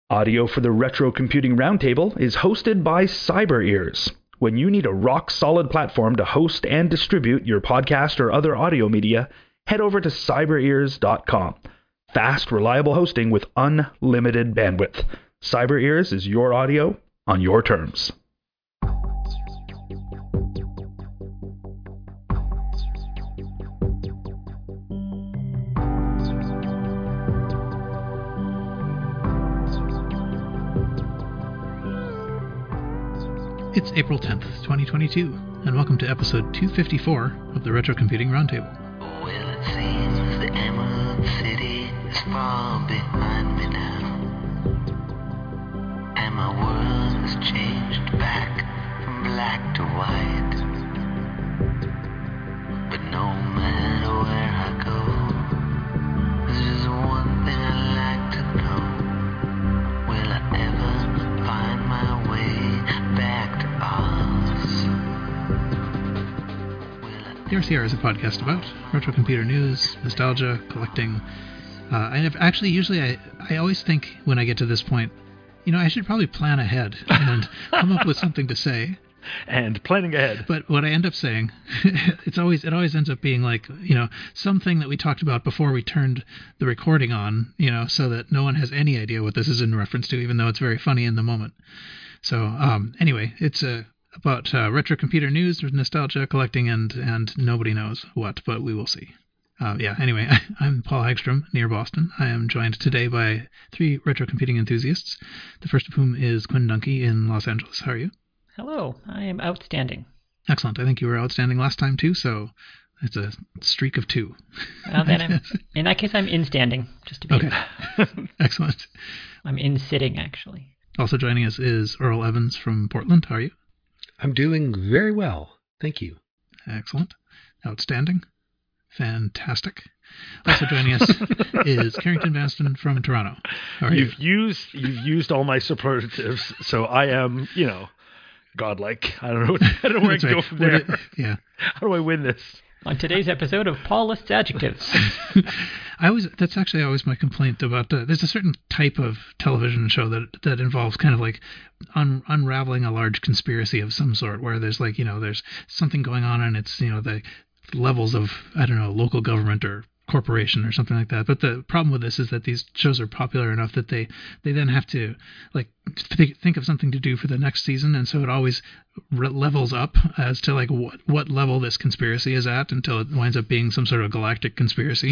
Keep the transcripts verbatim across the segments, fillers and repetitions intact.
Audio for the Retro Computing Roundtable is hosted by CyberEars. When you need a rock-solid platform to host and distribute your podcast or other audio media, head over to cyber ears dot com. Fast, reliable hosting with unlimited bandwidth. CyberEars is your audio on your terms. It's April tenth, twenty twenty-two, and welcome to episode two fifty-four of the Retro Computing Roundtable. Well, it seems the Emerald City is far behind me now, and my world has changed back from black to white. But no matter where I go, there's just one thing I'd like to know. Will I ever find my way back to The R C R is a podcast about retro computer news, nostalgia, collecting. Uh, I have actually, usually, I, I always think when I get to this point, you know, I should probably plan ahead and come up with something to say. And planning ahead. But what I end up saying, it's always it always ends up being like, you know, something that we talked about before we turned the recording on, you know, so that no one has any idea what this is in reference to, even though it's very funny in the moment. So um, anyway, it's a. about uh, retro computer news, nostalgia, collecting, and and nobody knows what, but we will see. Uh, yeah, anyway, I, I'm Paul Hagstrom, near Boston. I am joined today by three retro computing enthusiasts, the first of whom is Quinn Dunkey in Los Angeles. How are you? Hello, I am outstanding. Excellent. I think you were outstanding last time, too, so it's a streak of two. Well, then I'm, in that case, I'm in-standing, just to be... Okay. Excellent. I'm in-sitting, actually. Also joining us is Earl Evans from Portland. How are you? I'm doing very well. Thank you. Excellent. Outstanding. Fantastic. Also joining us is Carrington Vanston from Toronto. How are you've you? used you've used all my superlatives, so I am, you know, godlike. I don't know. I don't know where I can right. go from there. It, yeah. How do I win this? On today's episode of Paul Lists Adjectives. I always that's actually always my complaint about uh, there's a certain type of television show that that involves kind of like un, unraveling a large conspiracy of some sort, where there's like, you know, there's something going on and it's, you know, the levels of, I don't know, local government or corporation or something like that. But the problem with this is that these shows are popular enough that they they then have to like th- think of something to do for the next season, and so it always re- levels up as to like what what level this conspiracy is at until it winds up being some sort of galactic conspiracy.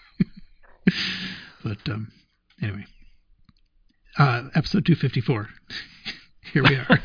But um anyway, uh episode two fifty-four. Here we are.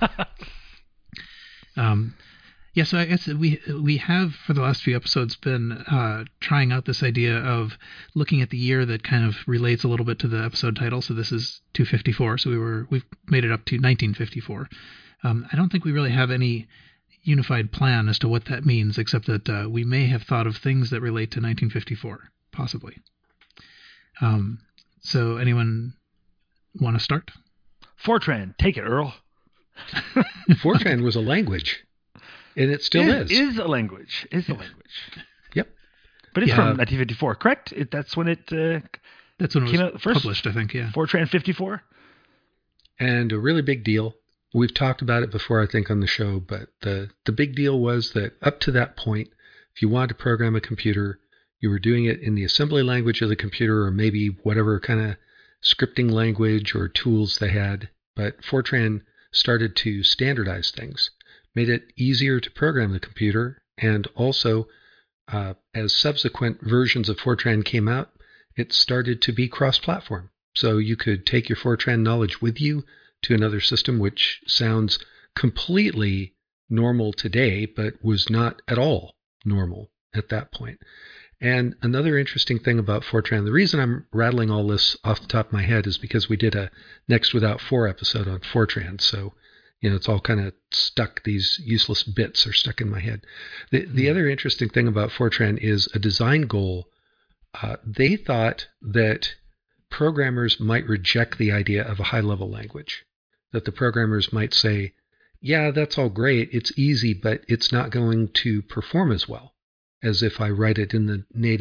um Yeah, so I guess we we have for the last few episodes been uh, trying out this idea of looking at the year that kind of relates a little bit to the episode title. So this is two fifty-four. So we were we've made it up to nineteen fifty-four. Um, I don't think we really have any unified plan as to what that means, except that uh, we may have thought of things that relate to nineteen fifty-four, possibly. Um, so anyone want to start? Fortran, take it, Earl. Fortran was a language. And it still is. is. Is a language. Is a language. Yep. But it's Yeah. from nineteen fifty-four, correct? It, that's when it uh, That's when it came was out first? published, I think, yeah. Fortran fifty-four? And a really big deal. We've talked about it before, I think, on the show, but the, the big deal was that up to that point, if you wanted to program a computer, you were doing it in the assembly language of the computer or maybe whatever kind of scripting language or tools they had. But Fortran started to standardize things, made it easier to program the computer, and also, uh, as subsequent versions of Fortran came out, it started to be cross-platform. So you could take your Fortran knowledge with you to another system, which sounds completely normal today, but was not at all normal at that point. And another interesting thing about Fortran, the reason I'm rattling all this off the top of my head is because we did a Next Without four episode on Fortran, so you know, it's all kind of stuck. These useless bits are stuck in my head. The, the other interesting thing about Fortran is a design goal. Uh, they thought that programmers might reject the idea of a high-level language, that the programmers might say, yeah, that's all great, it's easy, but it's not going to perform as well as if I write it in the native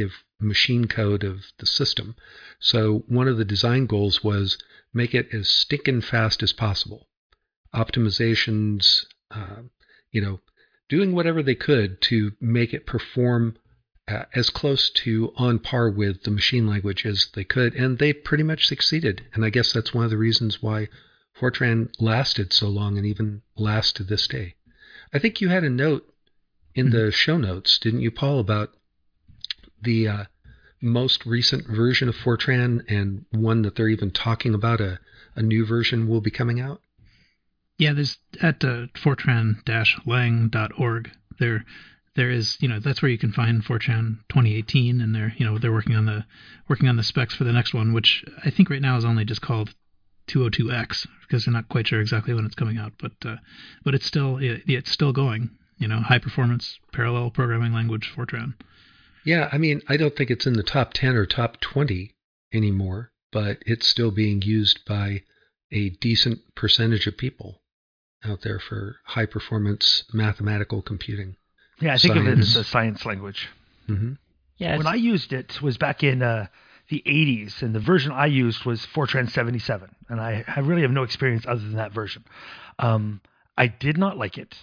machine code of the system. So one of the design goals was make it as stinking fast as possible. Optimizations, uh, you know, doing whatever they could to make it perform uh, as close to on par with the machine language as they could. And they pretty much succeeded. And I guess that's one of the reasons why Fortran lasted so long and even lasts to this day. I think you had a note in the show notes, didn't you, Paul, about the uh, most recent version of Fortran and one that they're even talking about a, a new version will be coming out? Yeah, there's at uh, fortran dash lang dot org. There, there is, you know, that's where you can find Fortran twenty eighteen, and they're, you know, they're working on the working on the specs for the next one, which I think right now is only just called two oh two X because they're not quite sure exactly when it's coming out, but uh, but it's still it, it's still going. You know, high performance parallel programming language Fortran. Yeah, I mean, I don't think it's in the top ten or top twenty anymore, but it's still being used by a decent percentage of people out there for high performance mathematical computing. Yeah, I think science. of it as a science language. Mm-hmm. Yeah, When I used it was back in uh, the eighties, and the version I used was Fortran seventy-seven, and I, I really have no experience other than that version. Um, I did not like it,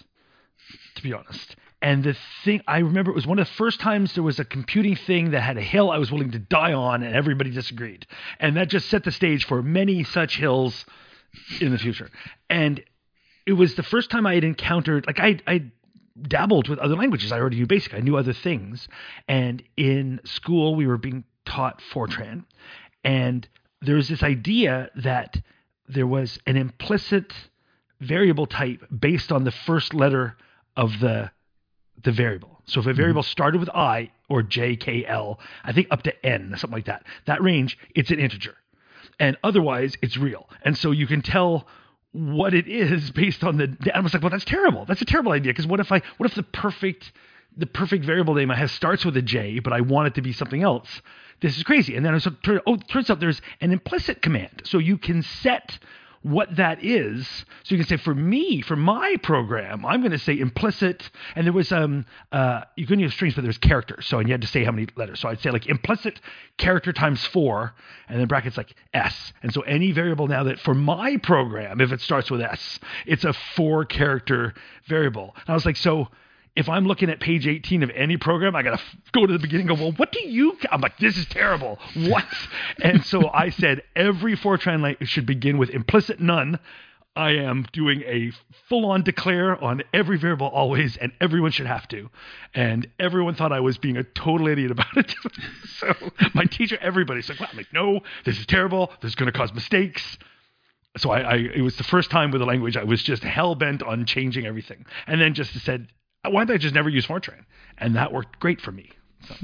to be honest. And the thing, I remember it was one of the first times there was a computing thing that had a hill I was willing to die on, and everybody disagreed. And that just set the stage for many such hills in the future. And it was the first time I had encountered, like I, I dabbled with other languages. I already knew BASIC. I knew other things. And in school, we were being taught Fortran. And there was this idea that there was an implicit variable type based on the first letter of the the variable. So if a variable started with I or J, K, L, I think up to N, something like that, that range, it's an integer. And otherwise, it's real. And so you can tell what it is based on the. And I was like, well, that's terrible. That's a terrible idea. Because what if I? What if the perfect, the perfect variable name I have starts with a J, but I want it to be something else? This is crazy. And then I was like, oh, it turns out there's an implicit command, so you can set what that is. So you can say, for me, for my program, I'm going to say implicit. And there was um uh you couldn't use strings, but there's characters. So and you had to say how many letters. So I'd say like implicit character times four, and then brackets like S. And so any variable now that for my program, if it starts with S, it's a four character variable. And I was like, so if I'm looking at page eighteen of any program, I got to f- go to the beginning and go, well, what do you, I'm like, this is terrible. What? And so I said, every Fortran language should begin with implicit none. I am doing a full-on declare on every variable always, and everyone should have to. And everyone thought I was being a total idiot about it. So my teacher, everybody said, well, I'm like, no, this is terrible. This is going to cause mistakes. So I, I, it was the first time with the language I was just hell-bent on changing everything. And then just said, why don't I just never use Fortran? And that worked great for me. So.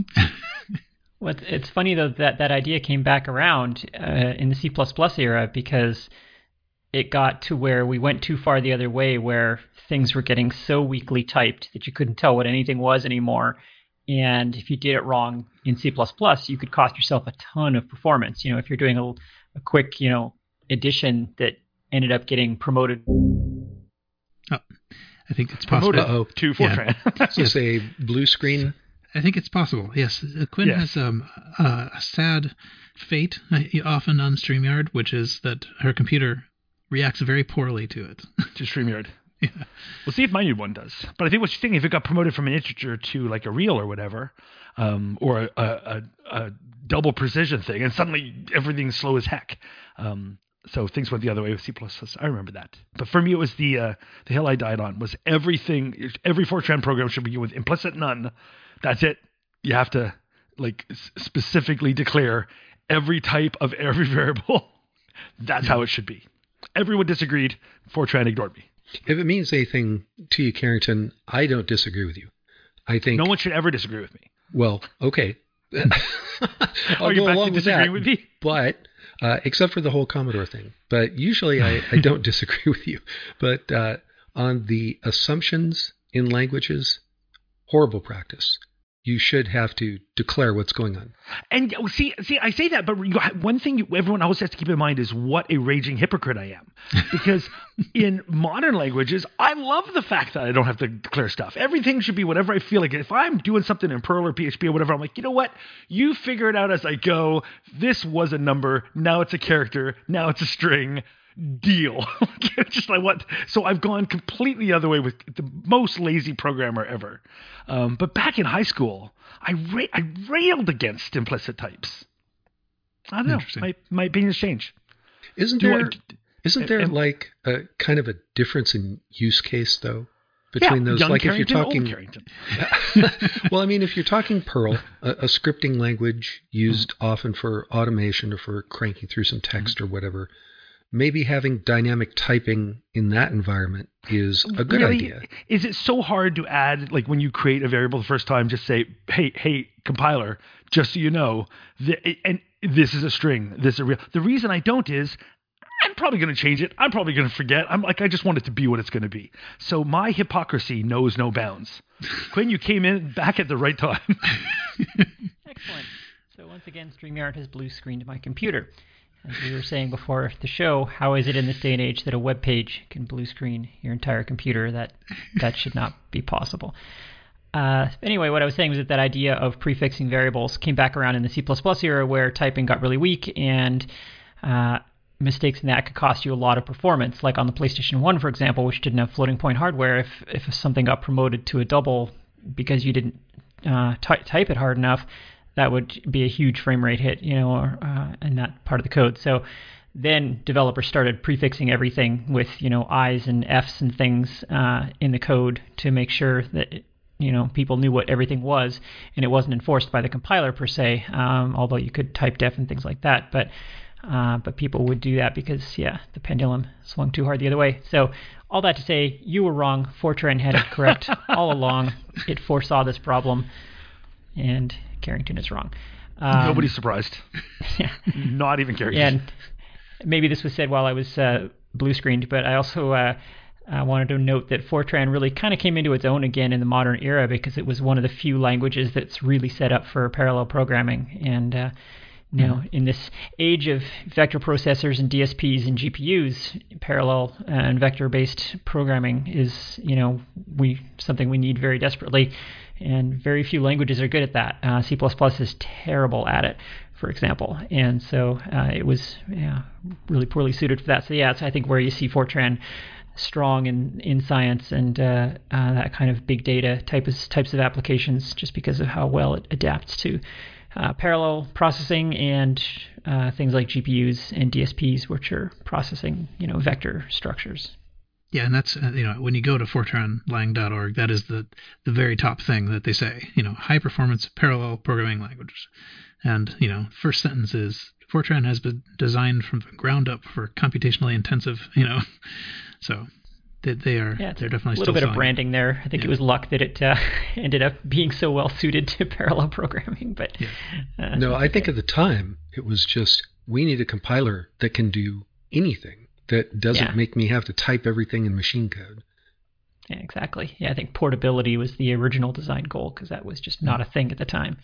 Well, it's, it's funny, though, that that idea came back around uh, in the C plus plus era because it got to where we went too far the other way, where things were getting so weakly typed that you couldn't tell what anything was anymore. And if you did it wrong in C plus plus, you could cost yourself a ton of performance. You know, if you're doing a, a quick, you know, addition that ended up getting promoted. Oh. I think it's possible. Promoted to Fortran. Yeah. So say blue screen. I think it's possible. Yes, Quinn yes. has um, a, a sad fate uh, often on StreamYard, which is that her computer reacts very poorly to it. To StreamYard. Yeah. We'll see if my new one does. But I think what you're thinking, if it got promoted from an integer to like a real or whatever, um, or a, a, a double precision thing, and suddenly everything's slow as heck. Um, So things went the other way with C plus plus. I remember that. But for me, it was the uh, the hill I died on was everything. Every Fortran program should begin with implicit none. That's it. You have to like specifically declare every type of every variable. That's how it should be. Everyone disagreed. Fortran ignored me. If it means anything to you, Carrington, I don't disagree with you. I think no one should ever disagree with me. Well, okay. I'll Are you go back along to with disagreeing that, with me? But uh, except for the whole Commodore thing. But usually I, I don't disagree with you. But uh, on the assumptions in languages, horrible practice. you should have to declare what's going on. And see, see, I say that, but you, one thing you, everyone always has to keep in mind is what a raging hypocrite I am. Because in modern languages, I love the fact that I don't have to declare stuff. Everything should be whatever I feel like. If I'm doing something in Perl or P H P or whatever, I'm like, you know what? You figure it out as I go. This was a number. Now it's a character. Now it's a string. Deal. Just like what? So I've gone completely the other way with the most lazy programmer ever. Um, but back in high school, I ra- I railed against implicit types. I don't know. My my opinions change. Isn't Do there? I- isn't there am- like a kind of a difference in use case though between yeah, those? young Like Carrington, if you're old talking. Carrington. Well, I mean, if you're talking Perl, a, a scripting language used Mm-hmm. often for automation or for cranking through some text mm-hmm. or whatever. Maybe having dynamic typing in that environment is a good really, idea. Is it so hard to add, like when you create a variable the first time, just say, hey, hey, compiler, just so you know, the, and this is a string, this is a real. The reason I don't is I'm probably going to change it. I'm probably going to forget. I'm like, I just want it to be what it's going to be. So my hypocrisy knows no bounds. Quinn, you came in back at the right time. Excellent. So once again, StreamYard has blue screened my computer. As we were saying before the show, how is it in this day and age that a web page can blue screen your entire computer? That that should not be possible. Uh, anyway, what I was saying was that that idea of prefixing variables came back around in the C plus plus era where typing got really weak and uh, mistakes in that could cost you a lot of performance. Like on the PlayStation one, for example, which didn't have floating point hardware, if, if something got promoted to a double because you didn't uh, ty- type it hard enough, that would be a huge frame rate hit, you know, or, uh, in that part of the code. So then developers started prefixing everything with, you know, I's and F's and things uh, in the code to make sure that, you know, people knew what everything was, and it wasn't enforced by the compiler per se, um, although you could type def and things like that. But uh, but people would do that because, yeah, the pendulum swung too hard the other way. So all that to say, you were wrong. Fortran had it correct all along. It foresaw this problem, and Carrington is wrong. Um, Nobody's surprised. Yeah. Not even Carrington. And maybe this was said while I was uh, blue screened, but I also uh, uh, wanted to note that Fortran really kind of came into its own again in the modern era because it was one of the few languages that's really set up for parallel programming. And uh, you know, in this age of vector processors and D S Ps and G P Us, parallel and vector-based programming is, you know, we something we need very desperately. And very few languages are good at that. Uh, C plus plus is terrible at it, for example. And so uh, it was yeah, really poorly suited for that. So yeah, it's I think where you see Fortran strong in, in science and uh, uh, that kind of big data type of, types of applications just because of how well it adapts to uh, parallel processing and uh, things like G P Us and D S Ps, which are processing, you know, vector structures. Yeah, and that's, uh, you know, when you go to fortran lang dot org, that is the, the very top thing that they say, you know, high performance parallel programming languages. And, you know, first sentence is Fortran has been designed from the ground up for computationally intensive, you know, so they, they are, yeah, they're definitely a little still bit selling. of branding there. I think Yeah. it was luck that it uh, ended up being so well suited to parallel programming. But Yeah. uh, No, I think at the time it was just, we need a compiler that can do anything. That doesn't Yeah. make me have to type everything in machine code. Yeah, exactly. Yeah, I think portability was the original design goal because that was just not a thing at the time.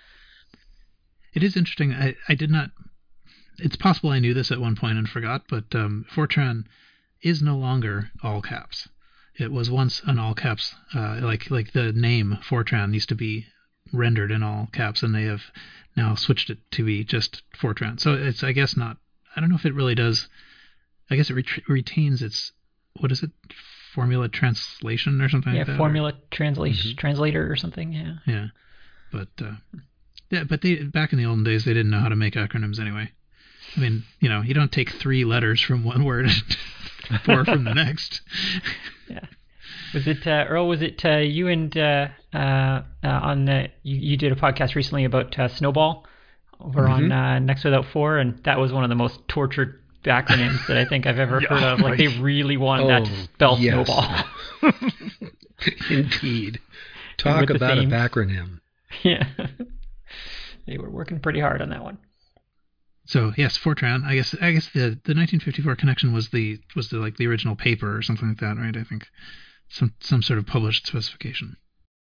It is interesting. I, I did not, it's possible I knew this at one point and forgot, but um, Fortran is no longer all caps. It was once an all caps, uh, like like the name Fortran used to be rendered in all caps, and they have now switched it to be just Fortran. So it's, I guess, not, I don't know if it really does. I guess it ret- retains its, what is it, formula translation or something Yeah, like that? formula translation Mhm. translator or something. Yeah. Or, yeah. But, uh, yeah, but they back in the olden days, they didn't know how to make acronyms anyway. I mean, you know, you don't take three letters from one word and four from the next. Yeah. Was it uh, Earl? Was it uh, you and uh, uh, uh, on the you, you did a podcast recently about uh, Snowball over Mhm. on uh, Next Without Four, and that was one of the most tortured acronyms that I think I've ever Yeah, heard of. Like right. they really wanted that to Oh, spell yes. Snowball. Indeed. with Talk the about same- a backronym. Yeah. They were working pretty hard on that one. So yes, Fortran. I guess I guess the, the nineteen fifty-four connection was the was the like the original paper or something like that, right? I think some some sort of published specification.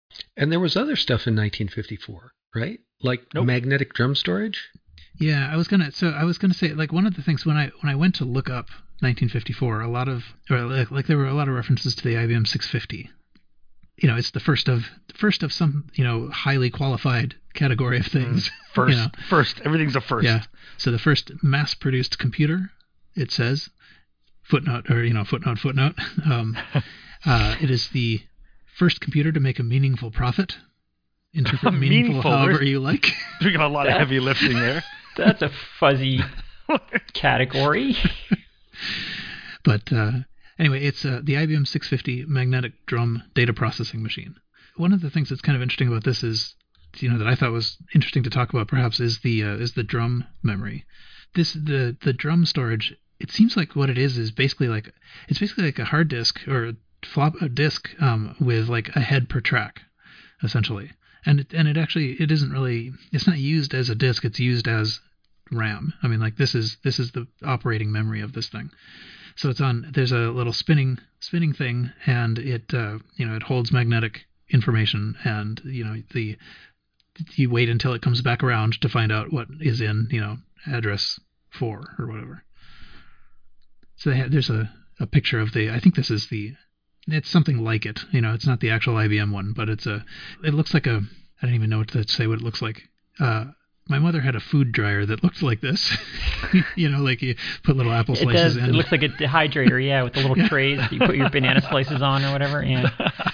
And there was other stuff in nineteen fifty-four, right? Like Nope. magnetic drum storage. Yeah, I was gonna. So I was gonna say, like, one of the things when I when I went to look up nineteen fifty-four, a lot of or like, like there were a lot of references to the I B M six fifty. You know, it's the first of first of some you know highly qualified category of things. First, you know. first, everything's a first. Yeah. So the first mass-produced computer, it says, footnote or you know footnote footnote. Um, uh, it is the first computer to make a meaningful profit. Interpret meaningful, Meaningful, however where's- you like. Doing a lot of That's- heavy lifting there. That's a fuzzy category. But uh, anyway, it's uh, the I B M six fifty magnetic drum data processing machine. One of the things that's kind of interesting about this is, you know, that I thought was interesting to talk about perhaps is the uh, is the drum memory. This the the drum storage. It seems like what it is is basically like it's basically like a hard disk or a flop a disk um, with like a head per track, essentially. And it, and it actually it isn't really it's not used as a disk. It's used as RAM. I mean, like this is this is the operating memory of this thing. So it's on. There's a little spinning spinning thing, and it uh, you know it holds magnetic information, and you know the you wait until it comes back around to find out what is in you know address four or whatever. So they have, there's a, a picture of the. I think this is the. It's something like it. You know, it's not the actual I B M one, but it's a. It looks like a. I don't even know what to say. What it looks like. Uh, my mother had a food dryer that looked like this. You know, like you put little apple It slices does. in. It looks like a dehydrator, yeah, with the little Yeah. trays that you put your banana slices on or whatever. Yeah.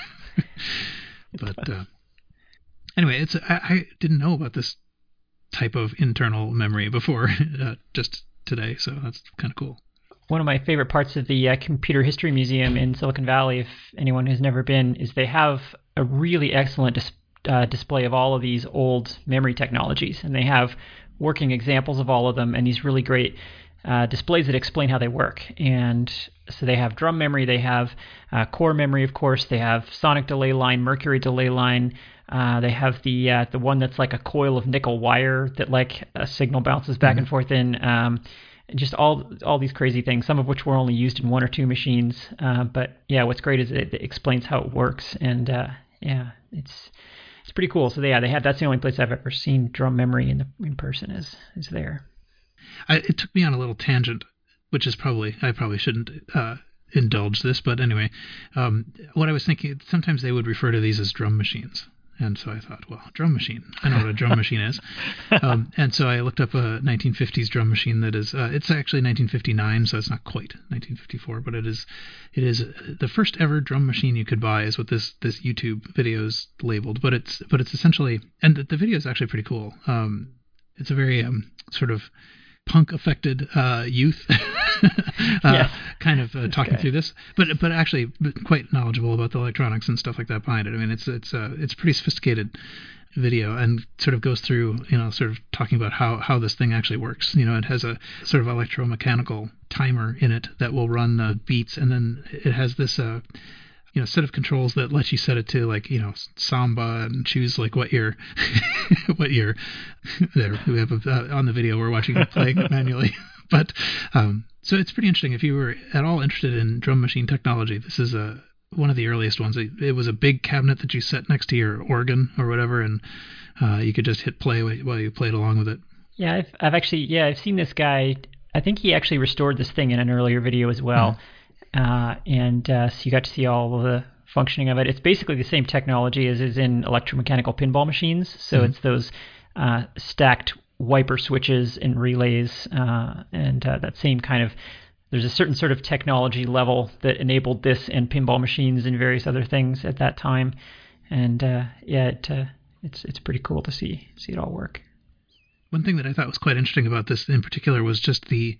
But uh, anyway, it's I, I didn't know about this type of internal memory before, uh, just today. So that's kind of cool. One of my favorite parts of the uh, Computer History Museum in Silicon Valley, if anyone has never been, is they have a really excellent dis- uh, display of all of these old memory technologies, and they have working examples of all of them, and these really great uh, displays that explain how they work. And so they have drum memory, they have uh, core memory, of course, they have sonic delay line, mercury delay line. Uh, they have the uh, the one that's like a coil of nickel wire that like a signal bounces back Mhm. and forth in. Um, just all all these crazy things, some of which were only used in one or two machines. Uh, but yeah, what's great is it, it explains how it works, and uh, yeah, it's it's pretty cool. So yeah, they have that's the only place I've ever seen drum memory in the, in person is is there. I, it took me on a little tangent, which is probably I probably shouldn't uh, indulge this, but anyway, um, what I was thinking sometimes they would refer to these as drum machines. And so I thought, well, drum machine. I know what a drum machine is. Um, and so I looked up a nineteen fifties drum machine that is, uh, it's actually nineteen fifty-nine, so it's not quite nineteen fifty-four, but it is, it is the first ever drum machine you could buy is what this, this YouTube video is labeled. But it's, but it's essentially, and the, the video is actually pretty cool. Um, it's a very um, sort of punk affected uh, youth uh, Yeah. kind of uh, talking guy. through this, but but actually quite knowledgeable about the electronics and stuff like that behind it. I mean, it's it's uh, it's pretty sophisticated video and sort of goes through, you know, sort of talking about how, how this thing actually works. You know, it has a sort of electromechanical timer in it that will run uh, beats, and then it has this uh, you know, set of controls that lets you set it to like, you know, samba and choose like what you're, what you're, there we have a, uh, on the video we're watching it playing it manually. But, um, so it's pretty interesting. If you were at all interested in drum machine technology, this is a, one of the earliest ones. It, it was a big cabinet that you set next to your organ or whatever, and uh, you could just hit play while you played along with it. Yeah, I've I've actually yeah I've seen this guy. I think he actually restored this thing in an earlier video as well. Uh, and uh, so you got to see all of the functioning of it. It's basically the same technology as is in electromechanical pinball machines. So Mhm. it's those uh, stacked wiper switches and relays, uh, and uh, that same kind of. There's a certain sort of technology level that enabled this and pinball machines and various other things at that time. And uh, yeah, it, uh, it's it's pretty cool to see see it all work. One thing that I thought was quite interesting about this in particular was just the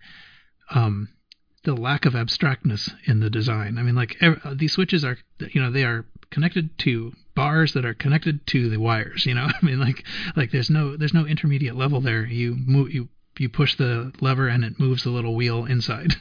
um, the lack of abstractness in the design. I mean, like ev- these switches are, you know, they are connected to bars that are connected to the wires. You know, I mean, like like there's no there's no intermediate level there. You move you you push the lever and it moves the little wheel inside.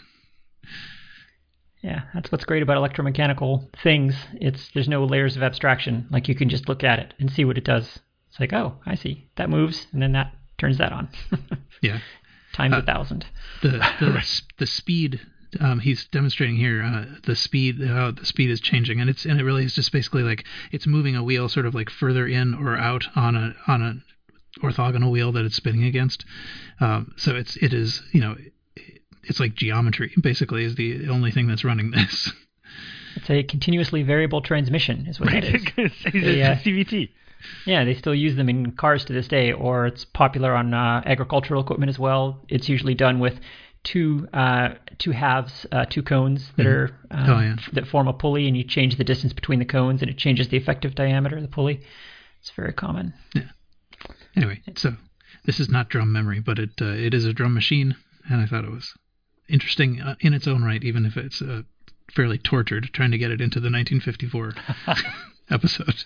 Yeah, that's what's great about electromechanical things. It's there's no layers of abstraction. Like you can just look at it and see what it does. It's like, oh, I see. That moves, and then that turns that on. Yeah. Times Uh, a thousand. The the, the speed um, he's demonstrating here uh, the speed, how the speed is changing, and it's and it really is just basically like it's moving a wheel sort of like further in or out on a on a orthogonal wheel that it's spinning against. Um, so it's it is you know it's like geometry basically is the only thing that's running this. It's a continuously variable transmission, is what Right, it is. it's They, uh, a C V T. Yeah, they still use them in cars to this day, or it's popular on uh, agricultural equipment as well. It's usually done with two uh, two halves, uh, two cones that are um, Oh, yeah. that form a pulley, and you change the distance between the cones, and it changes the effective diameter of the pulley. It's very common. Anyway, so this is not drum memory, but it uh, it is a drum machine, and I thought it was interesting uh, in its own right, even if it's uh, fairly tortured trying to get it into the nineteen fifty-four episode.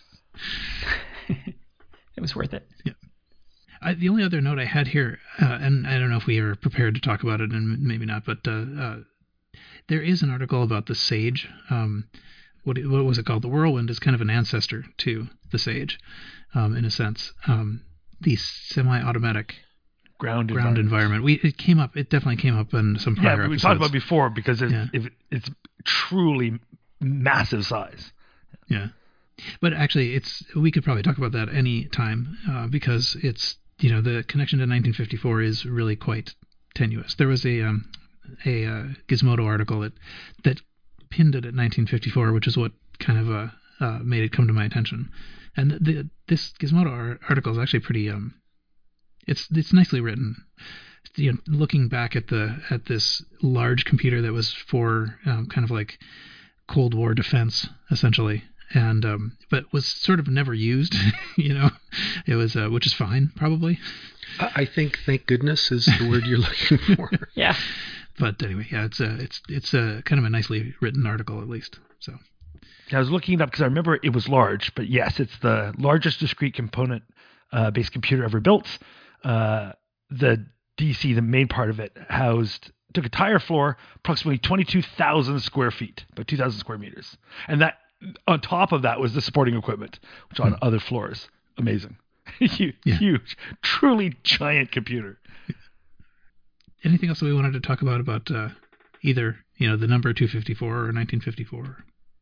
It was worth it. Yeah. I, the only other note I had here, uh, and I don't know if we are prepared to talk about it, and maybe not, but uh, uh, there is an article about the Sage. Um, what, what was it called? The Whirlwind is kind of an ancestor to the Sage, um, in a sense. Um, the semi-automatic Ground, ground environment. We it came up. It definitely came up in some prior Yeah, we episodes. talked about it before because it's, Yeah. if it's truly massive size. Yeah, but actually, it's we could probably talk about that any time uh, because it's you know the connection to nineteen fifty-four is really quite tenuous. There was a um, a uh, Gizmodo article that that pinned it at nineteen fifty-four, which is what kind of uh, uh, made it come to my attention. And the, the this Gizmodo ar- article is actually pretty um, it's it's nicely written. You know, looking back at the at this large computer that was for um, kind of like Cold War defense essentially, and um, but was sort of never used. you know, it was uh, which is fine probably. I I think thank goodness is the word you're looking for. Yeah. But anyway, yeah, it's a it's it's a kind of a nicely written article at least. So I was looking it up because I remember it was large, but yes, it's the largest discrete component uh, based computer ever built. Uh, the D C, the main part of it, housed took a tire floor, approximately twenty-two thousand square feet, about two thousand square meters, and that on top of that was the supporting equipment, which on other floors, amazing, huge, Yeah. huge, truly giant computer. anything else that we wanted to talk about about uh, either you know the number two fifty-four or nineteen fifty-four?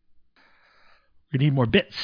We need more bits.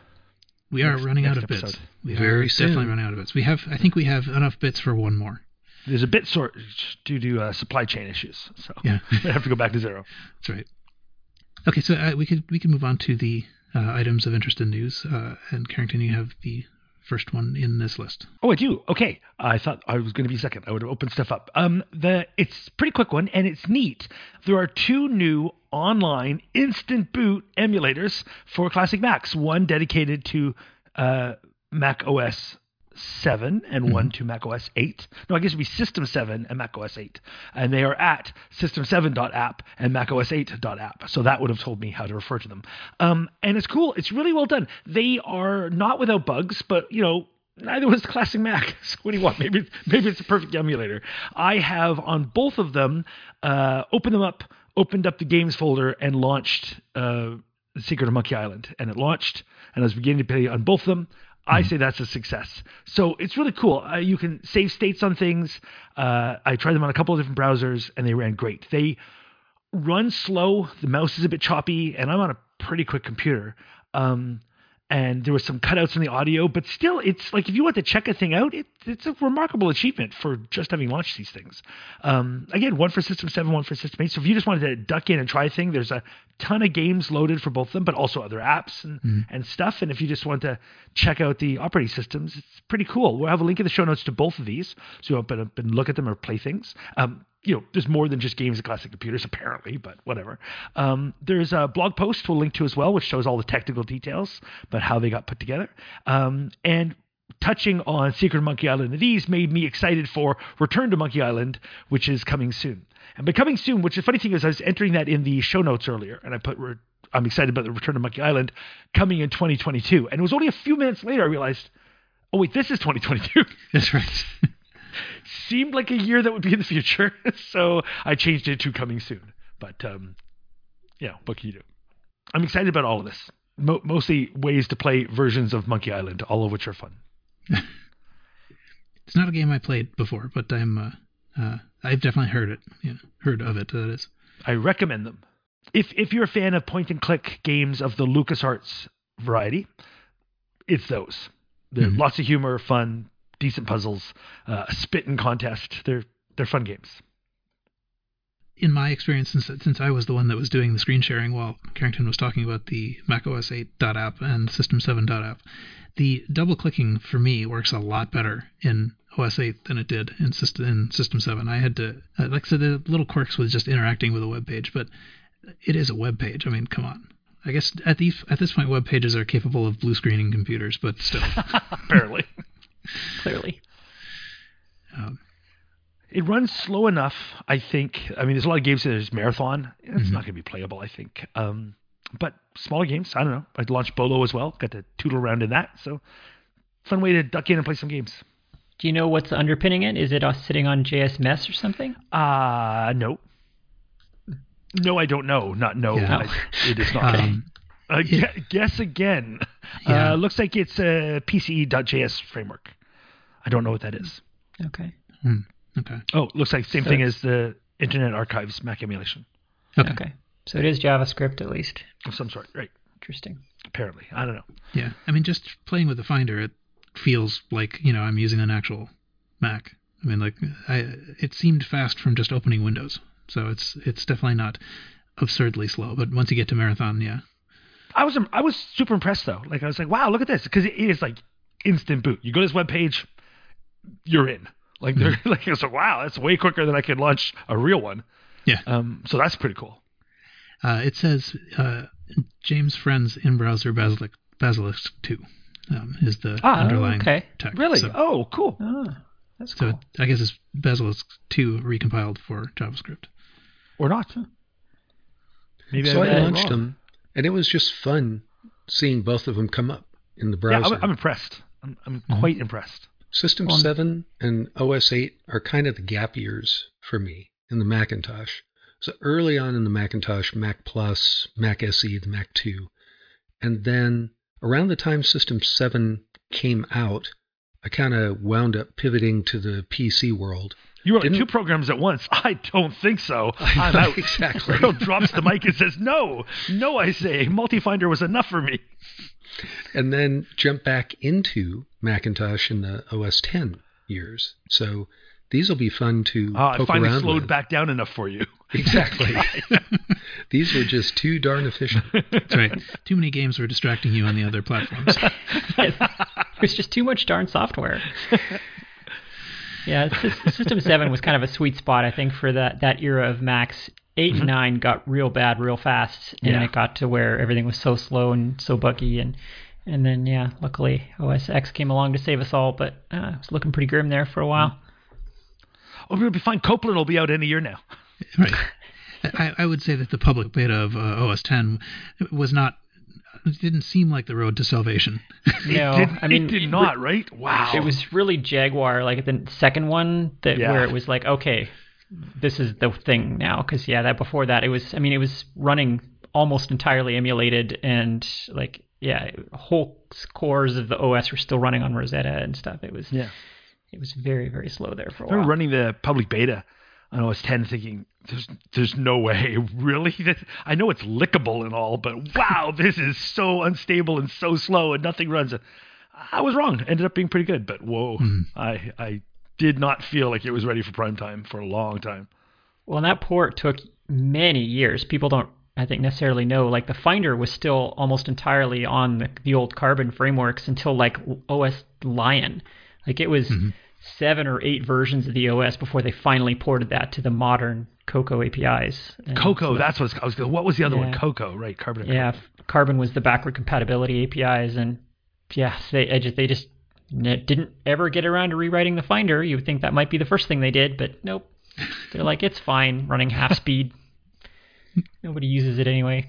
We are Next- running out next of bits. episode. We Very are definitely soon. running out of bits. We have, I think, we have enough bits for one more. There's a bit shortage due to uh, supply chain issues, so Yeah, we have to go back to zero. that's right. Okay, so uh, we could we can move on to the uh, items of interest in news. Uh, and Carrington, you have the first one in this list. Oh, I do. Okay, I thought I was going to be second. I would have opened stuff up. Um, the it's a pretty quick one, and it's neat. There are two new online instant boot emulators for classic Macs. One dedicated to uh, Mac O S seven and one to Mac O S eight. No, I guess it'd be System seven and Mac O S eight. And they are at system seven dot app and Mac O S eight dot app. So that would have told me how to refer to them. Um, and it's cool. It's really well done. They are not without bugs, but, you know, neither was the classic Mac. So what do you want? Maybe, maybe it's a perfect emulator. I have on both of them uh, opened them up, opened up the games folder, and launched uh, The Secret of Monkey Island. And it launched, and I was beginning to play on both of them. I say that's a success. So it's really cool. Uh, you can save states on things. Uh, I tried them on a couple of different browsers, and they ran great. They run slow. The mouse is a bit choppy, and I'm on a pretty quick computer. Um, and there was some cutouts in the audio, but still, it's like if you want to check a thing out, it, it's a remarkable achievement for just having launched these things. Um, again, one for System seven, one for System eight. So if you just wanted to duck in and try a thing, there's a ton of games loaded for both of them, but also other apps and, mm. and stuff. And if you just want to check out the operating systems, it's pretty cool. We'll have a link in the show notes to both of these, so you open up and look at them or play things. Um, you know, there's more than just games and classic computers, apparently, but whatever. Um, there's a blog post we'll link to as well, which shows all the technical details about how they got put together. Um, and touching on Secret of Monkey Island and these made me excited for Return to Monkey Island, which is coming soon. And by coming soon, which the funny thing is, I was entering that in the show notes earlier, and I put, re- I'm excited about the Return to Monkey Island coming in twenty twenty-two. And it was only a few minutes later I realized, oh wait, this is twenty twenty-two. That's right. Seemed like a year that would be in the future, so I changed it to coming soon. But, um, yeah, what can you do? I'm excited about all of this. Mo- mostly ways to play versions of Monkey Island, all of which are fun. It's not a game I played before, but I'm uh, uh, I've definitely heard it, you know, heard of it. That is. I recommend them. If if you're a fan of point and click games of the LucasArts variety, it's those. They're Mhm. lots of humor, fun, decent puzzles, uh, a spitting contest. They're they're fun games. In my experience, since since I was the one that was doing the screen sharing while Carrington was talking about the macOS eight app and System seven app, the double clicking for me works a lot better in O S eight than it did in System in System seven. I had to, uh, like I said, the little quirks was just interacting with a web page, but it is a web page. I mean, come on. I guess at these at this point, web pages are capable of blue screening computers, but still. Apparently. Clearly. Um, It runs slow enough, I think. I mean, there's a lot of games that there's marathon. It's Mhm. not going to be playable, I think. Um, but smaller games, I don't know. I'd launch Bolo as well. Got to tootle around in that. So fun way to duck in and play some games. Do you know what's underpinning it? Is it uh, sitting on J S Mesh or something? Uh, no. No, I don't know. Not no. Yeah. I, it is not. um, uh, it- gu- guess again. Yeah. Uh, looks like it's a P C E dot J S framework. I don't know what that is. Okay. hmm, okay. Oh, looks like same So thing it's- as the Internet Archive's Mac emulation Okay. Okay. So it is JavaScript at least. of some sort. Right. Interesting. Apparently. I don't know. Yeah. I mean, just playing with the Finder, it feels like, you know, I'm using an actual Mac. I mean, like, I it seemed fast from just opening Windows. So it's it's definitely not absurdly slow. But once you get to Marathon, yeah. I was I was super impressed though. Like I was like, wow, look at this, because it is like instant boot. You go to this web page, you're in. Like they're like it's like wow, that's way quicker than I could launch a real one. Yeah. Um. So that's pretty cool. Uh, it says uh, James Friend's in-browser Basilisk, Basilisk two um, is the Ah, underlying okay. tech. Really? So, Oh, cool. Oh, that's so cool. it, I guess it's Basilisk two recompiled for JavaScript. Or not? Maybe So I, I read it launched wrong. them, and it was just fun seeing both of them come up in the Yeah, browser. I'm, I'm impressed. I'm, I'm Mhm. quite impressed. System Well, seven and O S eight are kind of the gap years for me in the Macintosh. So early on in the Macintosh, Mac Plus, Mac S E, the Mac two. And then around the time System seven came out, I kind of wound up pivoting to the P C world. You wrote Didn't- two programs at once. I don't think so. I'm out. Exactly. Earl drops the mic and says, no, no, I say. Multi-Finder was enough for me. And then jump back into Macintosh in the O S ten years. So these will be fun to Ah, I poke finally around slowed with. back down enough for you. Exactly. These were just too darn efficient. That's right. Too many games were distracting you on the other platforms. There's just too much darn software. Yeah, Sys- System seven was kind of a sweet spot, I think, for that, that era of Macs. eight and nine got real bad real fast, and Yeah. it got to where everything was so slow and so buggy. And, and then, yeah, luckily O S X came along to save us all, but uh, it was looking pretty grim there for a while. Oh, we'll be fine. Copeland will be out any year now. Right. I, I would say that the public beta of uh, O S ten was not. It didn't seem like the road to salvation. No, it did, I mean, it did it- not, right? Wow. It was really Jaguar, like the second one, that Yeah. where it was like, okay, this is the thing now. Because yeah, that before that, it was. I mean, it was running almost entirely emulated, and like yeah, whole cores of the O S were still running on Rosetta and stuff. It was Yeah. it was very very slow there for a I remember while. running the public beta on O S ten thinking, there's there's no way, really? This, I know it's lickable and all, but wow, this is so unstable and so slow and nothing runs. I was wrong. Ended up being pretty good, but whoa, I I did not feel like it was ready for prime time for a long time. Well, and that port took many years. People don't, I think, necessarily know. Like the Finder was still almost entirely on the, the old Carbon frameworks until like O S Lion. Like it was seven or eight versions of the O S before they finally ported that to the modern Cocoa A P Is. And Cocoa, so- that's what I was going. What was the other one? Yeah. Cocoa, right? Carbon. and yeah, Cocoa. Carbon was the backward compatibility A P Is, and yeah, they I just, they just n- didn't ever get around to rewriting the Finder. You would think that might be the first thing they did, but nope. They're like, it's fine running half speed. Nobody uses it anyway.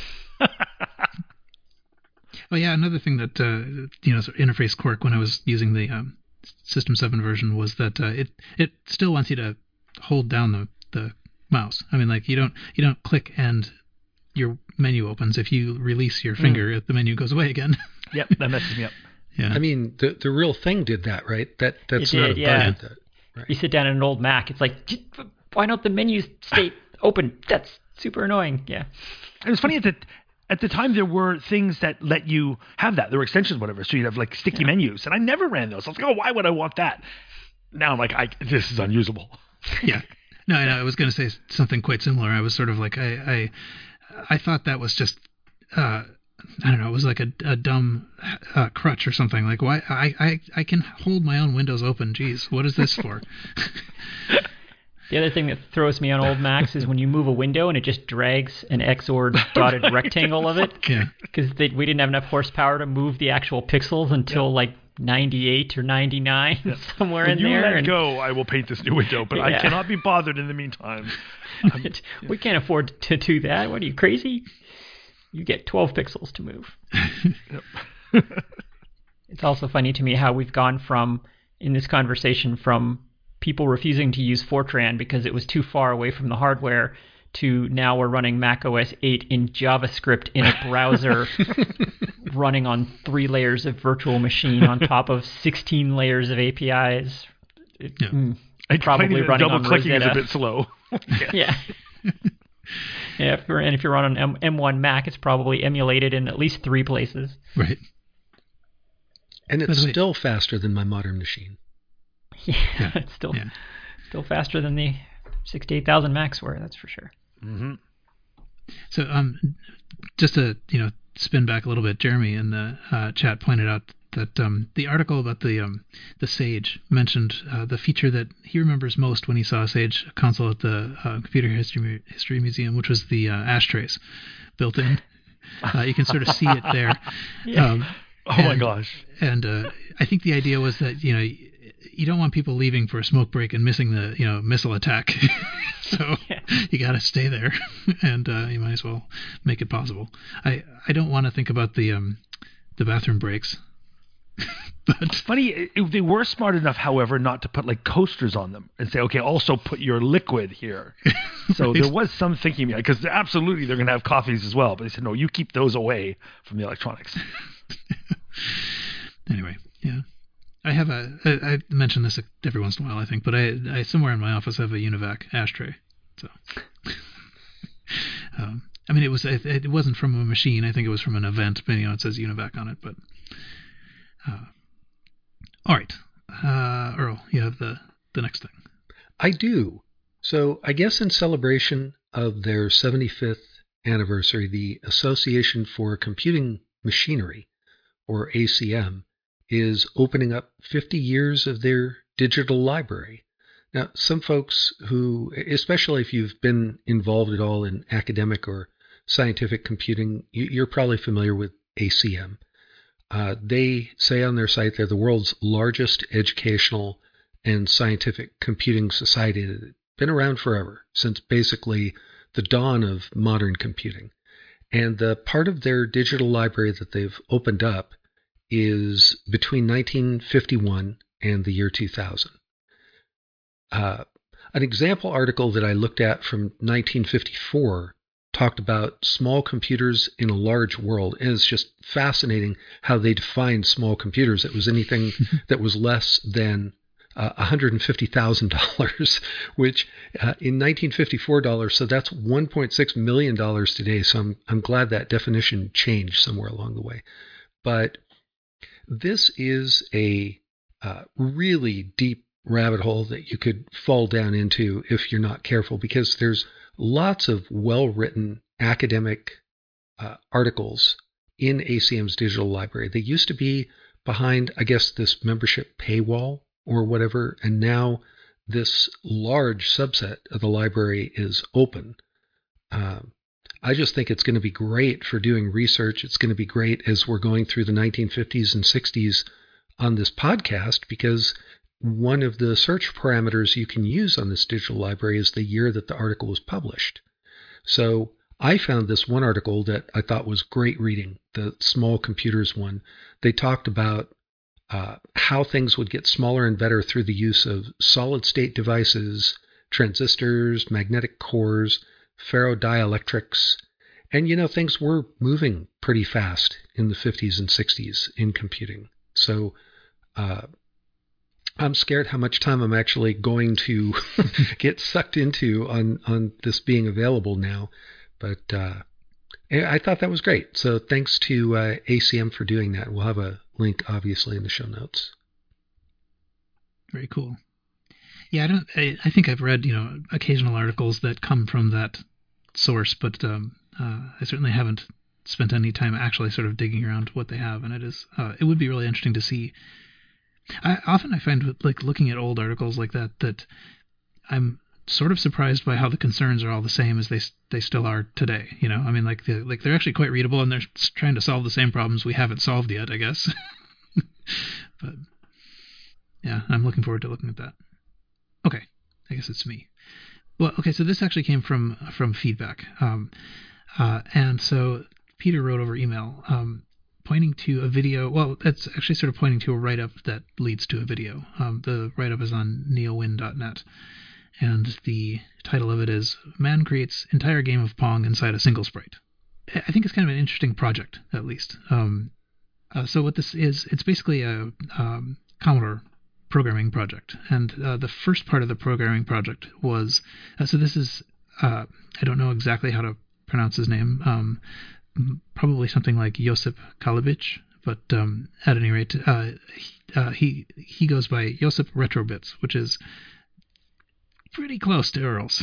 Oh yeah, another thing that uh, you know, sort of interface quirk when I was using the um, System seven version was that uh, it it still wants you to hold down the, the mouse. I mean, like you don't you don't click and your menu opens. If you release your finger, the menu goes away again. Yep, that messes me up. Yeah. I mean, the the real thing did that, right? That that's It not did, a yeah. bug. That, You sit down in an old Mac, it's like, "J- why don't the menus state open. That's super annoying. Yeah. And it's funny at the at the time there were things that let you have that. There were extensions, whatever. So you'd have like sticky Yeah. menus, and I never ran those. I was like, oh, why would I want that? Now I'm like, I this is unusable. Yeah. No, I, know, I was going to say something quite similar. I was sort of like, I, I, I thought that was just, uh, I don't know, it was like a, a dumb uh, crutch or something. Like, why? I, I, I can hold my own windows open. Jeez, what is this for? The other thing that throws me on old Macs is when you move a window and it just drags an X O R dotted rectangle of it. Yeah. Because we didn't have enough horsepower to move the actual pixels until like ninety-eight or ninety-nine, yeah. somewhere when in you there. let and go, I will paint this new window, but I Yeah. cannot be bothered in the meantime. Um, we can't afford to do that. What are you, crazy? You get twelve pixels to move. It's also funny to me how we've gone from, in this conversation, from people refusing to use Fortran because it was too far away from the hardware to now we're running Mac O S eight in JavaScript in a browser running on three layers of virtual machine on top of sixteen layers of A P Is. It, Yeah. mm, And probably running double on clicking is a Rosetta. bit slow. yeah. Yeah. Yeah, if you're, and if you're on an M- M1 Mac, it's probably emulated in at least three places. Right. And By it's the way- still faster than my modern machine. Yeah, Yeah. it's still Yeah. still faster than the sixty-eight thousand Macs were, that's for sure. Mm-hmm. So, um, just to you know spin back a little bit, Jeremy in the uh, chat pointed out that um, the article about the um, the Sage mentioned uh, the feature that he remembers most when he saw a Sage console at the uh, Computer History History Museum, which was the uh, ashtrays built in. Uh, you can sort of see it there. Yeah. Um, Oh my and- gosh. And uh, I think the idea was that you know you don't want people leaving for a smoke break and missing the you know missile attack, so Yeah. you got to stay there, and uh, you might as well make it possible. I, I don't want to think about the um the bathroom breaks, but Funny, it, they were smart enough, however, not to put like coasters on them and say, okay, also put your liquid here. So Right. there was some thinking behind, because absolutely they're going to have coffees as well. But they said, no, you keep those away from the electronics. anyway, yeah. I have a I, I mention this every once in a while, I think, but I, I somewhere in my office have a Univac ashtray. So, um, I mean, it was it, it wasn't from a machine. I think it was from an event. But, you know, it says Univac on it. But uh, all right, uh, Earl, you have the the next thing. I do. So I guess in celebration of their seventy-fifth anniversary, the Association for Computing Machinery, or A C M, is opening up fifty years of their digital library. Now, some folks who, especially if you've been involved at all in academic or scientific computing, you- you're probably familiar with A C M. Uh, they say on their site they're the world's largest educational and scientific computing society that's been around forever, since basically the dawn of modern computing. And the part of their digital library that they've opened up is between nineteen fifty-one and the year two thousand. Uh, an example article that I looked at from nineteen fifty-four talked about small computers in a large world, and it's just fascinating how they defined small computers. It was anything that was less than uh, one hundred fifty thousand dollars, which uh, in nineteen fifty-four dollars, so that's one point six million dollars today. So I'm, I'm glad that definition changed somewhere along the way. But this is a uh, really deep rabbit hole that you could fall down into if you're not careful, because there's lots of well-written academic uh, articles in A C M's digital library. They used to be behind, I guess, this membership paywall or whatever, and now this large subset of the library is open. Um, I just think it's going to be great for doing research. It's going to be great as we're going through the nineteen fifties and sixties on this podcast, because one of the search parameters you can use on this digital library is the year that the article was published. So I found this one article that I thought was great reading, the small computers one. They talked about uh, how things would get smaller and better through the use of solid-state devices, transistors, magnetic cores, ferrodielectrics. And, you know, things were moving pretty fast in the fifties and sixties in computing. So uh, I'm scared how much time I'm actually going to get sucked into on, on this being available now. But uh, I thought that was great. So thanks to uh, A C M for doing that. We'll have a link, obviously, in the show notes. Very cool. Yeah, I don't. I, I think I've read, you know, occasional articles that come from that source, but um, uh, I certainly haven't spent any time actually sort of digging around what they have. And it is, uh, it would be really interesting to see. I often I find with, like looking at old articles like that that I'm sort of surprised by how the concerns are all the same as they they still are today. You know, I mean, like the, like they're actually quite readable and they're trying to solve the same problems we haven't solved yet, I guess. But yeah, I'm looking forward to looking at that. Okay, I guess it's me. Well, okay, so this actually came from from feedback, um, uh, and so Peter wrote over email. Um, pointing to a video, well, that's actually sort of pointing to a write-up that leads to a video. Um, the write-up is on neowin dot net, and the title of it is Man Creates Entire Game of Pong Inside a Single Sprite. I think it's kind of an interesting project, at least. Um, uh, so what this is, it's basically a um, Commodore programming project, and uh, the first part of the programming project was, uh, so this is, uh, I don't know exactly how to pronounce his name, um, probably something like Josip Kalabic, but um, at any rate, uh, he, uh, he he goes by Josip Retrobits, which is pretty close to Earl's.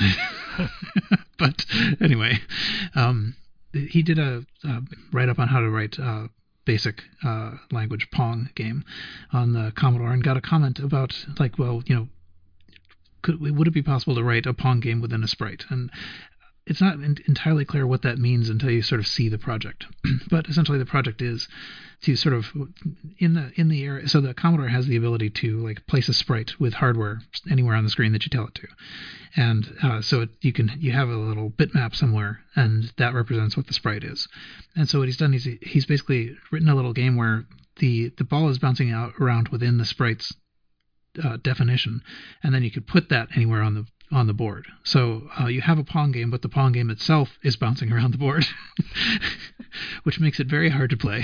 But anyway, um, he did a, a write-up on how to write a basic uh, language Pong game on the Commodore, and got a comment about, like, well, you know, could would it be possible to write a Pong game within a sprite? And it's not entirely clear what that means until you sort of see the project. But essentially the project is to sort of, in the in the area, so the Commodore has the ability to like place a sprite with hardware anywhere on the screen that you tell it to. And uh, so it, you can you have a little bitmap somewhere, and that represents what the sprite is. And so what he's done is he, he's basically written a little game where the, the ball is bouncing out around within the sprite's uh, definition, and then you could put that anywhere on the on the board. So uh, you have a Pong game, but the Pong game itself is bouncing around the board, which makes it very hard to play.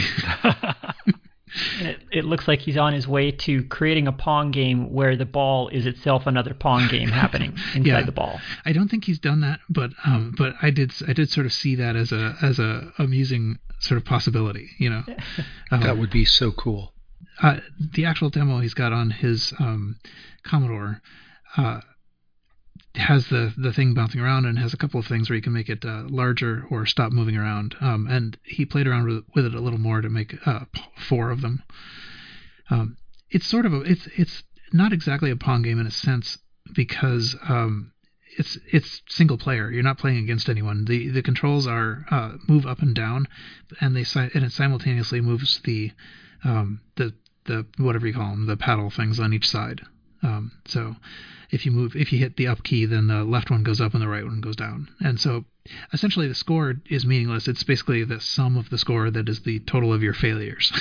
And it, it looks like he's on his way to creating a Pong game where the ball is itself another Pong game happening inside yeah. the ball. I don't think he's done that, but um, but I did I did sort of see that as a as a amusing sort of possibility, you know. Um, that would be so cool. Uh, the actual demo he's got on his um, Commodore uh, has the, the thing bouncing around, and has a couple of things where you can make it uh, larger or stop moving around. Um, and he played around with, with it a little more to make uh, four of them. Um, it's sort of a it's it's not exactly a Pong game in a sense, because um, it's it's single player. You're not playing against anyone. The the controls are uh, move up and down, and they and it simultaneously moves the um, the the whatever you call them, the paddle things on each side. Um, so if you move, if you hit the up key, then the left one goes up and the right one goes down. And so essentially the score is meaningless. It's basically the sum of the score that is the total of your failures.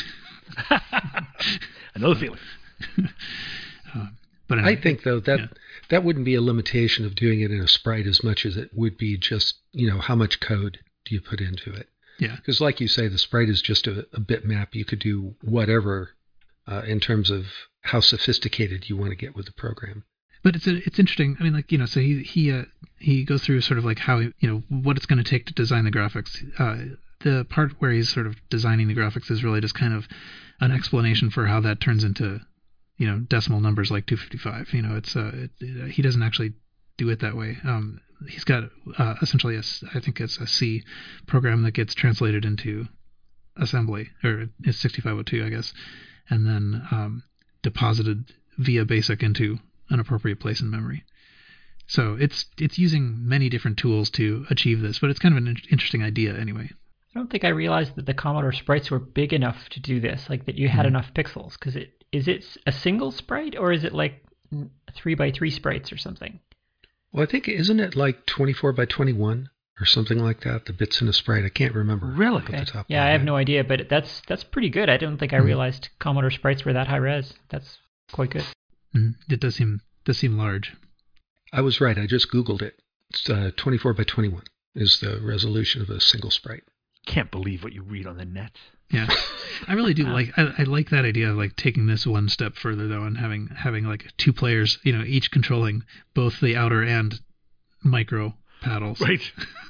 Another feeling. uh, but anyway, I think, though, that yeah. that wouldn't be a limitation of doing it in a sprite as much as it would be just, you know, how much code do you put into it? Yeah. Because like you say, the sprite is just a, a bitmap. You could do whatever uh, in terms of how sophisticated you want to get with the program. But it's a, it's interesting. I mean, like, you know, so he he uh, he goes through sort of like how, you know, what it's going to take to design the graphics. Uh, the part where he's sort of designing the graphics is really just kind of an explanation for how that turns into, you know, decimal numbers like two fifty-five. You know, it's uh, it, it, he doesn't actually do it that way. Um, he's got uh, essentially a, I think it's a C program that gets translated into assembly, or it's sixty-five oh two, I guess, and then um, deposited via BASIC into an appropriate place in memory. So it's it's using many different tools to achieve this, but it's kind of an in- interesting idea anyway. I don't think I realized that the Commodore sprites were big enough to do this, like that you had Mm-hmm. enough pixels. Because it is it a single sprite, or is it like three by three sprites or something? Well, I think, isn't it like twenty-four by twenty-one or something like that, the bits in a sprite? I can't remember. Really? Off Okay. the top of Yeah, my I have head. no idea, but that's that's pretty good. I don't think I Mhm. realized Commodore sprites were that high res. That's quite good. Mm, it does seem does seem large. I was right. I just Googled it. It's uh, twenty-four by twenty-one is the resolution of a single sprite. can't believe what you read on the net. Yeah, I really do like. I, I like that idea of like taking this one step further though, and having having like two players, you know, each controlling both the outer and micro paddles. Right.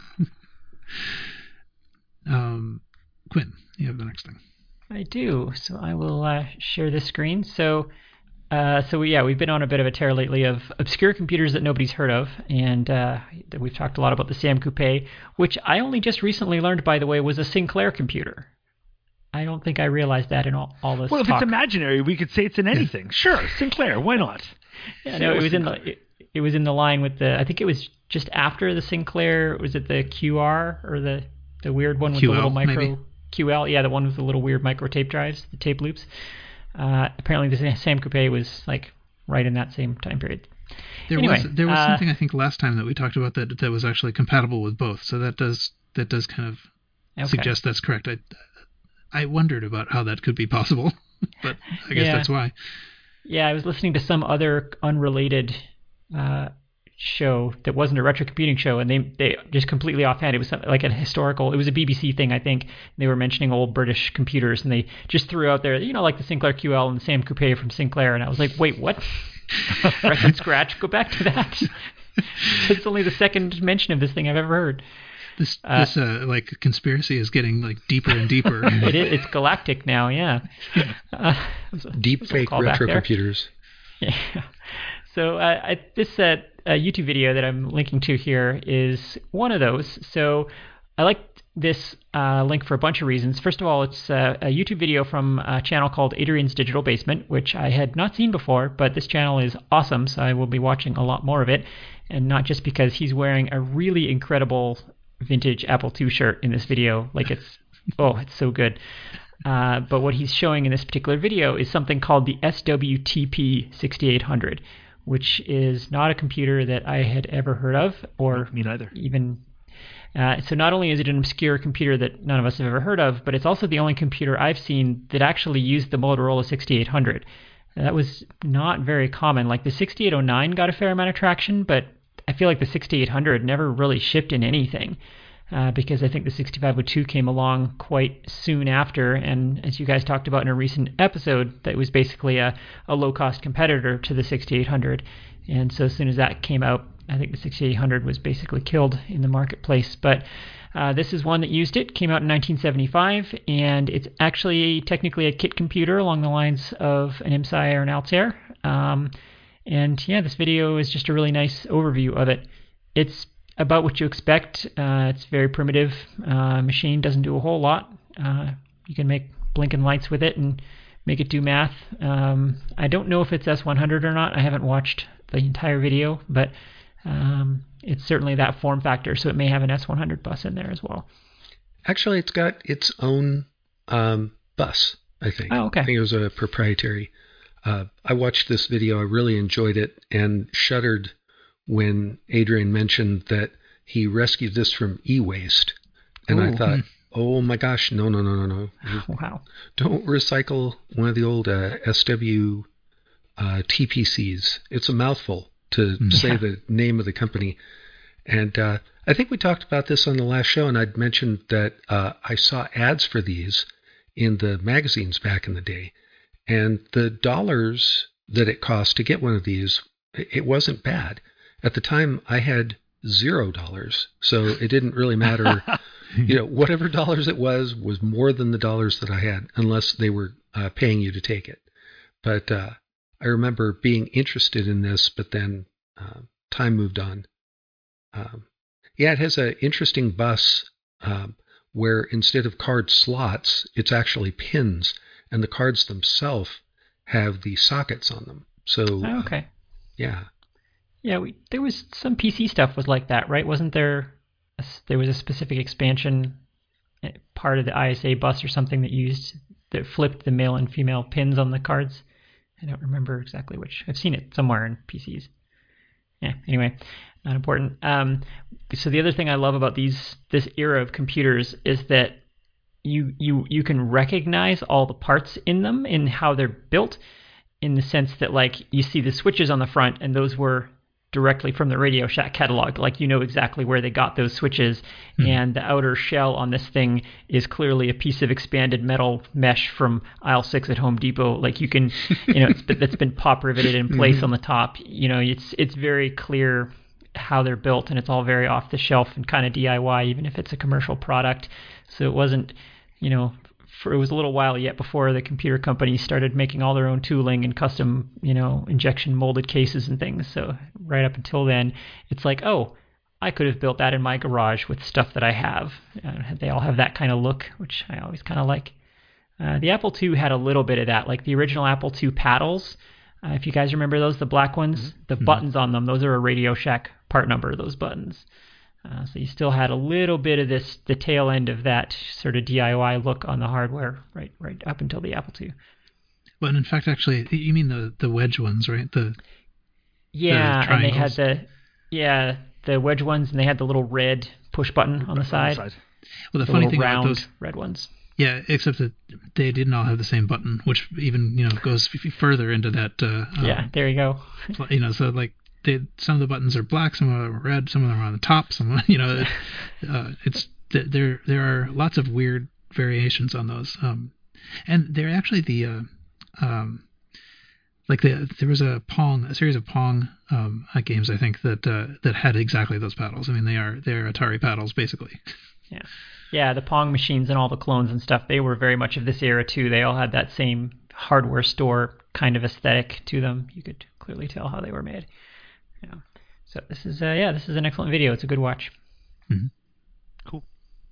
um, Quinn, you have the next thing. I do. So I will uh, share this screen. So, uh, so yeah, we've been on a bit of a tear lately of obscure computers that nobody's heard of, and uh, we've talked a lot about the Sam Coupe, which I only just recently learned, by the way, was a Sinclair computer. I don't think I realized that in all, all this Well, if talk. it's imaginary, we could say it's in anything. Yeah. Sure, Sinclair, why not? Yeah, no, it was in the it, it was in the line with the. I think it was just after the Sinclair. Was it the Q R or the the weird one with Q L, the little micro maybe? Q L? Yeah, the one with the little weird micro tape drives, the tape loops. Uh, apparently, the Sam Coupe was like right in that same time period. There anyway, was there was uh, something I think last time that we talked about that that was actually compatible with both. So that does that does kind of okay. suggest that's correct. I I wondered about how that could be possible, but I guess yeah. that's why. Yeah, I was listening to some other unrelated uh, show that wasn't a retro computing show, and they they just completely offhand. It was like a historical. It was a B B C thing, I think. They were mentioning old British computers, and they just threw out there, you know, like the Sinclair Q L and the Sam Coupe from Sinclair, and I was like, wait, what? Record scratch. Go back to that. It's only the second mention of this thing I've ever heard. This Uh, this uh, like conspiracy is getting like deeper and deeper. It is. It's galactic now. Yeah. Uh, Deep fake retro computers. Yeah. So uh, I, this uh, uh, YouTube video that I'm linking to here is one of those. So I liked this uh, link for a bunch of reasons. First of all, it's uh, a YouTube video from a channel called Adrian's Digital Basement, which I had not seen before, but this channel is awesome, so I will be watching a lot more of it. And not just because he's wearing a really incredible vintage Apple two shirt in this video. Like it's, oh, it's so good. Uh, but what he's showing in this particular video is something called the S W T P sixty-eight hundred, which is not a computer that I had ever heard of, or Me neither. even. Uh, so not only is it an obscure computer that none of us have ever heard of, but it's also the only computer I've seen that actually used the Motorola sixty-eight hundred. That was not very common. Like the sixty-eight oh nine got a fair amount of traction, but I feel like the sixty-eight hundred never really shipped in anything, uh, because I think the sixty-five oh two came along quite soon after, and as you guys talked about in a recent episode, that was basically a, a low-cost competitor to the sixty-eight hundred. And so as soon as that came out, I think the sixty-eight hundred was basically killed in the marketplace. But uh, this is one that used it, came out in nineteen seventy-five, and it's actually technically a kit computer along the lines of an M S I or an Altair. Um, And yeah, this video is just a really nice overview of it. It's about what you expect. Uh, it's very primitive. Uh, machine doesn't do a whole lot. Uh, you can make blinking lights with it and make it do math. Um, I don't know if it's S one hundred or not. I haven't watched the entire video, but um, it's certainly that form factor, so it may have an S one hundred bus in there as well. Actually, it's got its own um, bus, I think. Oh, okay. I think it was a proprietary. Uh, I watched this video. I really enjoyed it and shuddered when Adrian mentioned that he rescued this from e-waste. And Ooh. I thought, oh my gosh, no, no, no, no, no. Wow. Don't recycle one of the old uh, S W uh, T P Cs. It's a mouthful to Yeah. say the name of the company. And uh, I think we talked about this on the last show, and I'd mentioned that uh, I saw ads for these in the magazines back in the day. And the dollars that it cost to get one of these, it wasn't bad. At the time, I had zero dollars, so it didn't really matter. You know, whatever dollars it was, was more than the dollars that I had, unless they were uh, paying you to take it. But uh, I remember being interested in this, but then uh, time moved on. Um, yeah, it has an interesting bus um, where instead of card slots, it's actually pins. And the cards themselves have the sockets on them. So, Oh, okay. uh, yeah. Yeah, we, there was some P C stuff was like that, right? Wasn't there? A, there was a specific expansion uh, part of the I S A bus or something that used that flipped the male and female pins on the cards. I don't remember exactly which. I've seen it somewhere in P Cs. Yeah. Anyway, not important. Um, so the other thing I love about these this era of computers is that you you you can recognize all the parts in them and how they're built, in the sense that like you see the switches on the front, and those were directly from the Radio Shack catalog. Like, you know exactly where they got those switches, mm-hmm. and the outer shell on this thing is clearly a piece of expanded metal mesh from aisle six at Home Depot. Like, you can, you know, it's, that's been pop riveted in place mm-hmm. on the top. You know, it's it's very clear how they're built, and it's all very off the shelf and kind of D I Y, even if it's a commercial product. So it wasn't, you know, for, it was a little while yet before the computer companies started making all their own tooling and custom, you know, injection molded cases and things. So right up until then, it's like, oh, I could have built that in my garage with stuff that I have. Uh, they all have that kind of look, which I always kind of like. Uh, the Apple two had a little bit of that, like the original Apple two paddles. Uh, if you guys remember those, the black ones, mm-hmm. the mm-hmm. buttons on them, those are a Radio Shack part number, those buttons. Uh, so you still had a little bit of this, the tail end of that sort of D I Y look on the hardware, right, right up until the Apple two. Well, in fact, actually, you mean the, the wedge ones, right? The yeah, the and they had the yeah the wedge ones, and they had the little red push button on the side. On the side. Well, the, the funny thing round about those red ones. Yeah, except that they didn't all have the same button, which even you know goes f- further into that. Uh, yeah, um, there you go. you know, so like. They, some of the buttons are black, some of them are red, some of them are on the top. Some, you know, it, uh, it's there. There are lots of weird variations on those, um, and they're actually the, uh, um, like the there was a Pong, a series of Pong um, games, I think that uh, that had exactly those paddles. I mean, they are they're Atari paddles basically. Yeah, yeah. The Pong machines and all the clones and stuff, they were very much of this era too. They all had that same hardware store kind of aesthetic to them. You could clearly tell how they were made. Yeah. So this is uh, yeah, this is an excellent video. It's a good watch. Mm-hmm. Cool.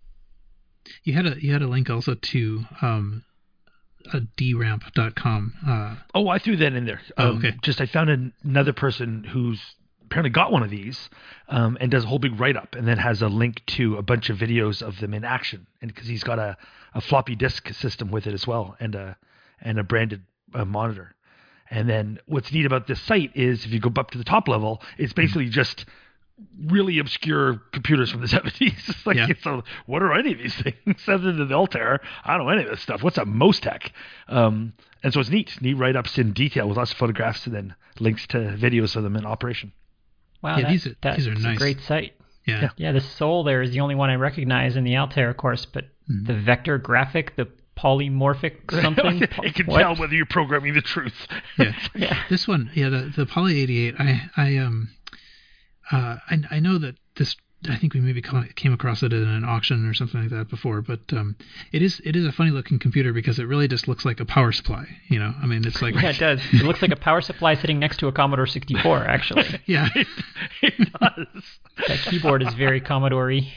You had a you had a link also to um, a D ramp dot com. Uh, oh, I threw that in there. Oh, um, okay. Just I found an, another person who's apparently got one of these um, and does a whole big write up, and then has a link to a bunch of videos of them in action. And because he's got a, a floppy disk system with it as well, and a and a branded uh, monitor. And then what's neat about this site is if you go up to the top level, it's basically just really obscure computers from the seventies. It's like, yeah. so what are any of these things other than the Altair? I don't know any of this stuff. What's a Mostec? Um, and so it's neat, neat write-ups in detail with lots of photographs and then links to videos of them in operation. Wow, yeah, that, these are, that's these are nice. a great site. Yeah. yeah, yeah. The Soul there is the only one I recognize in the Altair, of course, but mm-hmm. the vector graphic, the polymorphic something. It can what? tell whether you're programming the truth. Yeah. yeah. This one, yeah, the the Poly eighty-eight. I I um uh I I know that this. I think we maybe came across it in an auction or something like that before, but um, it is it is a funny looking computer because it really just looks like a power supply. You know, I mean, it's like yeah, it does. It looks like a power supply sitting next to a Commodore sixty-four. Actually, yeah, it, it does. That keyboard is very Commodore-y.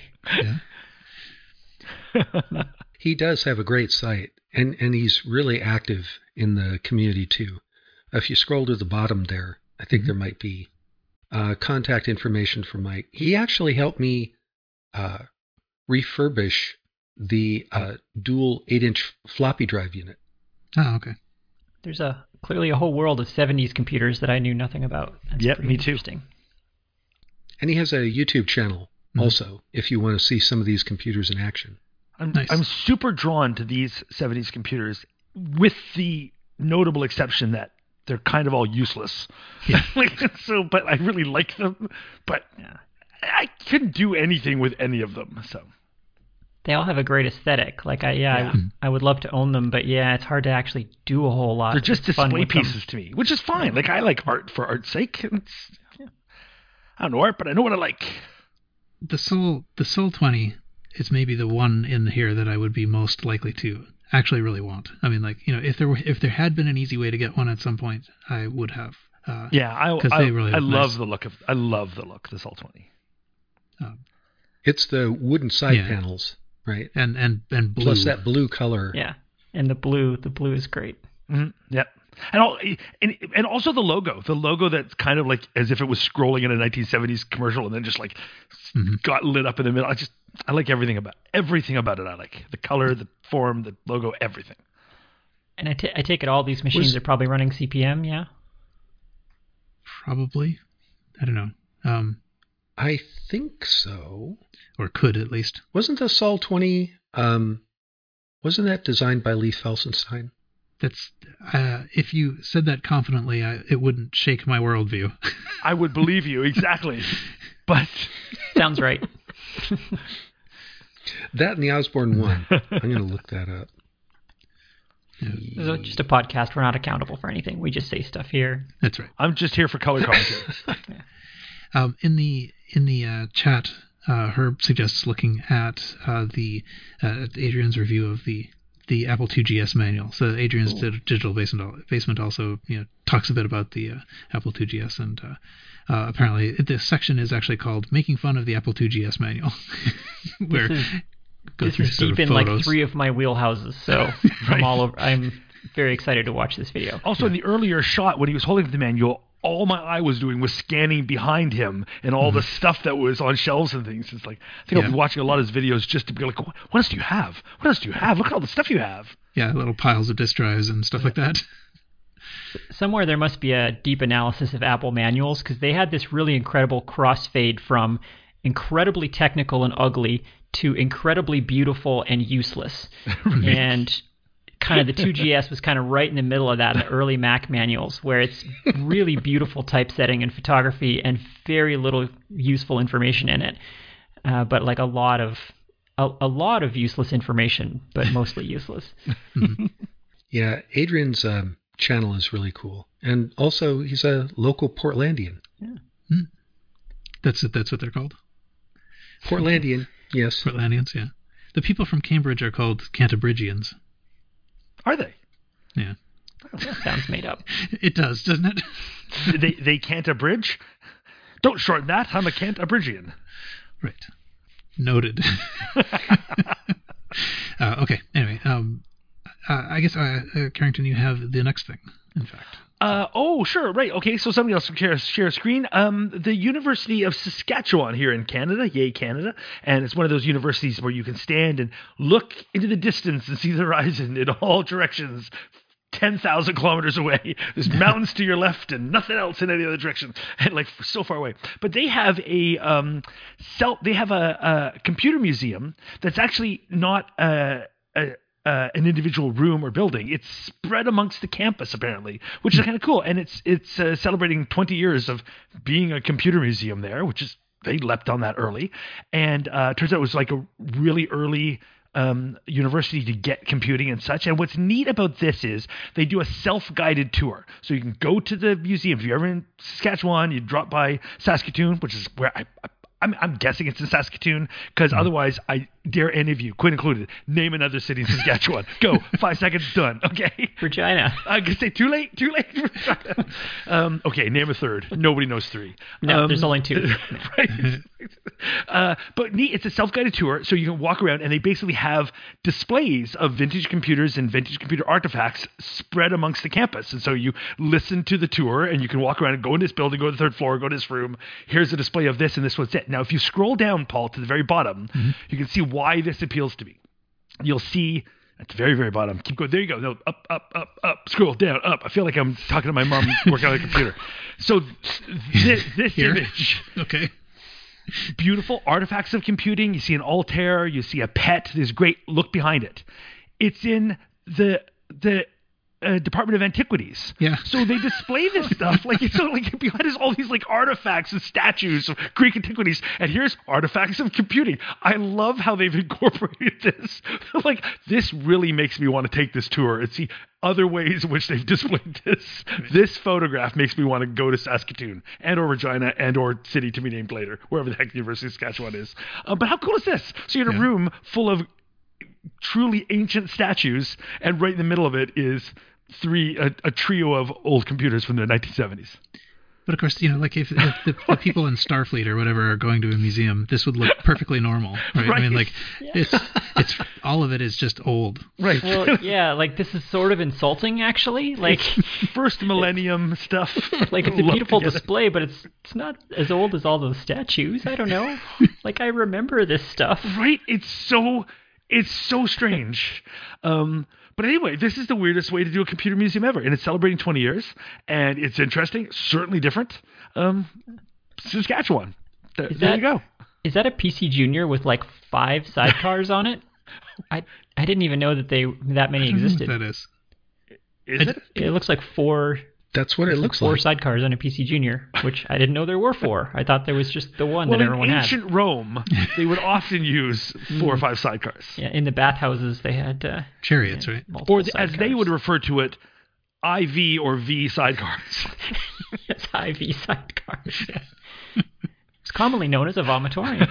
Yeah. He does have a great site, and, and he's really active in the community too. If you scroll to the bottom there, I think mm-hmm. there might be uh, contact information for Mike. He actually helped me uh, refurbish the uh, dual eight-inch floppy drive unit. Oh, okay. There's a clearly a whole world of seventies computers that I knew nothing about. That's yep, me too. Interesting. And he has a YouTube channel mm-hmm. also, if you want to see some of these computers in action. I'm, nice. I'm super drawn to these seventies computers, with the notable exception that they're kind of all useless. Yeah. like, so, but I really like them. But yeah. I couldn't do anything with any of them. So they all have a great aesthetic. Like I, yeah, yeah. I, I would love to own them, but yeah, it's hard to actually do a whole lot. They're just it's display pieces to me, which is fine. Yeah. Like I like art for art's sake. It's, yeah. I don't know art, but I know what I like. The Soul, the Soul twenty. It's maybe the one in here that I would be most likely to actually really want. I mean, like, you know, if there were, if there had been an easy way to get one at some point, I would have. Uh, yeah, I I, they really I love nice. the look of I love the look of the Soul twenty. Um, it's the wooden side yeah. panels, right? And and and blue. Plus that blue color. Yeah, and the blue, the blue is great. Mm-hmm. Yep. And, all, and and also the logo, the logo that's kind of like as if it was scrolling in a nineteen seventies commercial and then just like mm-hmm. got lit up in the middle. I just I like everything about everything about it. I like the color, the form, the logo, everything. And I, t- I take it all these machines was, are probably running C P M, yeah? Probably. I don't know. Um, I think so. Or could at least. Wasn't the Sol twenty? Um, wasn't that designed by Lee Felsenstein? That's uh, if you said that confidently, I, it wouldn't shake my worldview. I would believe you, exactly. But Sounds right. That and the Osborne one. I'm going to look that up. This is just a podcast. We're not accountable for anything. We just say stuff here. That's right. I'm just here for color commentary. Um, in the in the uh, chat, uh, Herb suggests looking at uh, the uh, Adrian's review of the the Apple two G S manual. So Adrian's di- digital basement basement also you know talks a bit about the uh, Apple two G S, and uh, uh, apparently this section is actually called "Making Fun of the Apple two G S Manual," where This is, go this through is sort deep of in like photos. three of my wheelhouses, so I'm all over. I'm very excited to watch this video. Also, in the earlier shot, when he was holding the manual, all my eye was doing was scanning behind him and all the stuff that was on shelves and things. It's like, I think I'll Yeah. be watching a lot of his videos just to be like, what else do you have? What else do you have? Look at all the stuff you have. Yeah, little piles of disk drives and stuff like that. Somewhere there must be a deep analysis of Apple manuals, because they had this really incredible crossfade from incredibly technical and ugly to incredibly beautiful and useless. And kind of the two G S was kind of right in the middle of that, the early Mac manuals, where it's really beautiful typesetting and photography and very little useful information in it. Uh, but like a lot of a, a lot of useless information, but mostly useless. Yeah, Adrian's um, channel is really cool. And also, he's a local Portlandian. That's that's what they're called. Portlandian, yes. Portlandians, yeah. The people from Cambridge are called Cantabrigians. Are they? Yeah. That sounds made up. It does, doesn't it? they they can't abridge? Don't shorten that. I'm a can't abridgian. Right. Noted. uh, okay. Anyway, um, uh, I guess, uh, uh, Carrington, you have the next thing, in fact. Uh, oh, sure, right. Okay, so somebody else can share, share a screen. Um, the University of Saskatchewan here in Canada, yay Canada, and it's one of those universities where you can stand and look into the distance and see the horizon in all directions, ten thousand kilometers away. There's mountains to your left and nothing else in any other direction, and like so far away. But they have a um, self, they have a, a computer museum that's actually not a, a Uh, an individual room or building. It's spread amongst the campus, apparently, which is kind of cool. And it's it's uh, celebrating twenty years of being a computer museum there, which is, they leapt on that early. And uh, turns out it was like a really early um, university to get computing and such. And what's neat about this is they do a self-guided tour. So you can go to the museum. If you're ever in Saskatchewan, you drop by Saskatoon, which is where I, I I'm, I'm guessing it's in Saskatoon, because otherwise, I dare any of you, Quinn included, name another city in Saskatchewan. Go. Five seconds, done. Okay. Regina. I could say too late, too late. um, okay, name a third. Nobody knows three. No, Um, there's only two. right. Uh, but neat, it's a self-guided tour, so you can walk around, and they basically have displays of vintage computers and vintage computer artifacts spread amongst the campus. And so you listen to the tour, and you can walk around and go in this building, go to the third floor, go to this room. Here's a display of this, and this was it. Now, if you scroll down, Paul, to the very bottom, mm-hmm. you can see why this appeals to me. You'll see at the very, very bottom. Keep going. There you go. No, up, up, up, up. Scroll down, up. I feel like I'm talking to my mom working on a computer. So this, this image. Okay. Beautiful artifacts of computing. You see an Altair. You see a P E T. There's a great look behind it. It's in the the uh, Department of Antiquities. Yeah. So they display this stuff like it's so like behind us all these like artifacts and statues of Greek antiquities, and here's artifacts of computing. I love how they've incorporated this. Like this really makes me want to take this tour and see other ways in which they've displayed this. This photograph makes me want to go to Saskatoon and or Regina and or city to be named later, wherever the heck the University of Saskatchewan is. Uh, but how cool is this? So you're in a Yeah. room full of truly ancient statues, and right in the middle of it is three a, a trio of old computers from the nineteen seventies. But of course, you know, like if, if the, the people in Starfleet or whatever are going to a museum, this would look perfectly normal, right? Right. I mean, like Yeah. it's it's all of it is just old. Right. Well, yeah, like this is sort of insulting, actually. Like, First millennium stuff. like it's a lumped beautiful together. display, but it's it's not as old as all those statues. I don't know. Like I remember this stuff. Right? It's so it's so strange. Um, but anyway, this is the weirdest way to do a computer museum ever, and it's celebrating twenty years, and it's interesting, certainly different. Um, Saskatchewan. There, Is there that- you go. Is that a P C Junior with like five sidecars on it? I I didn't even know that they that many I don't know what existed. that is. Is it? It looks like four. That's what it looks four like. sidecars on a P C Junior, which I didn't know there were four. I thought there was just the one Well, that in everyone ancient had. Rome, they would often use four or five sidecars. Yeah, in the bathhouses they had uh, Chariots, yeah, right? multiple Or the, as they sidecars. would refer to it, I V or V sidecars. Yes, I V sidecars. Yeah. It's commonly known as a vomitorium.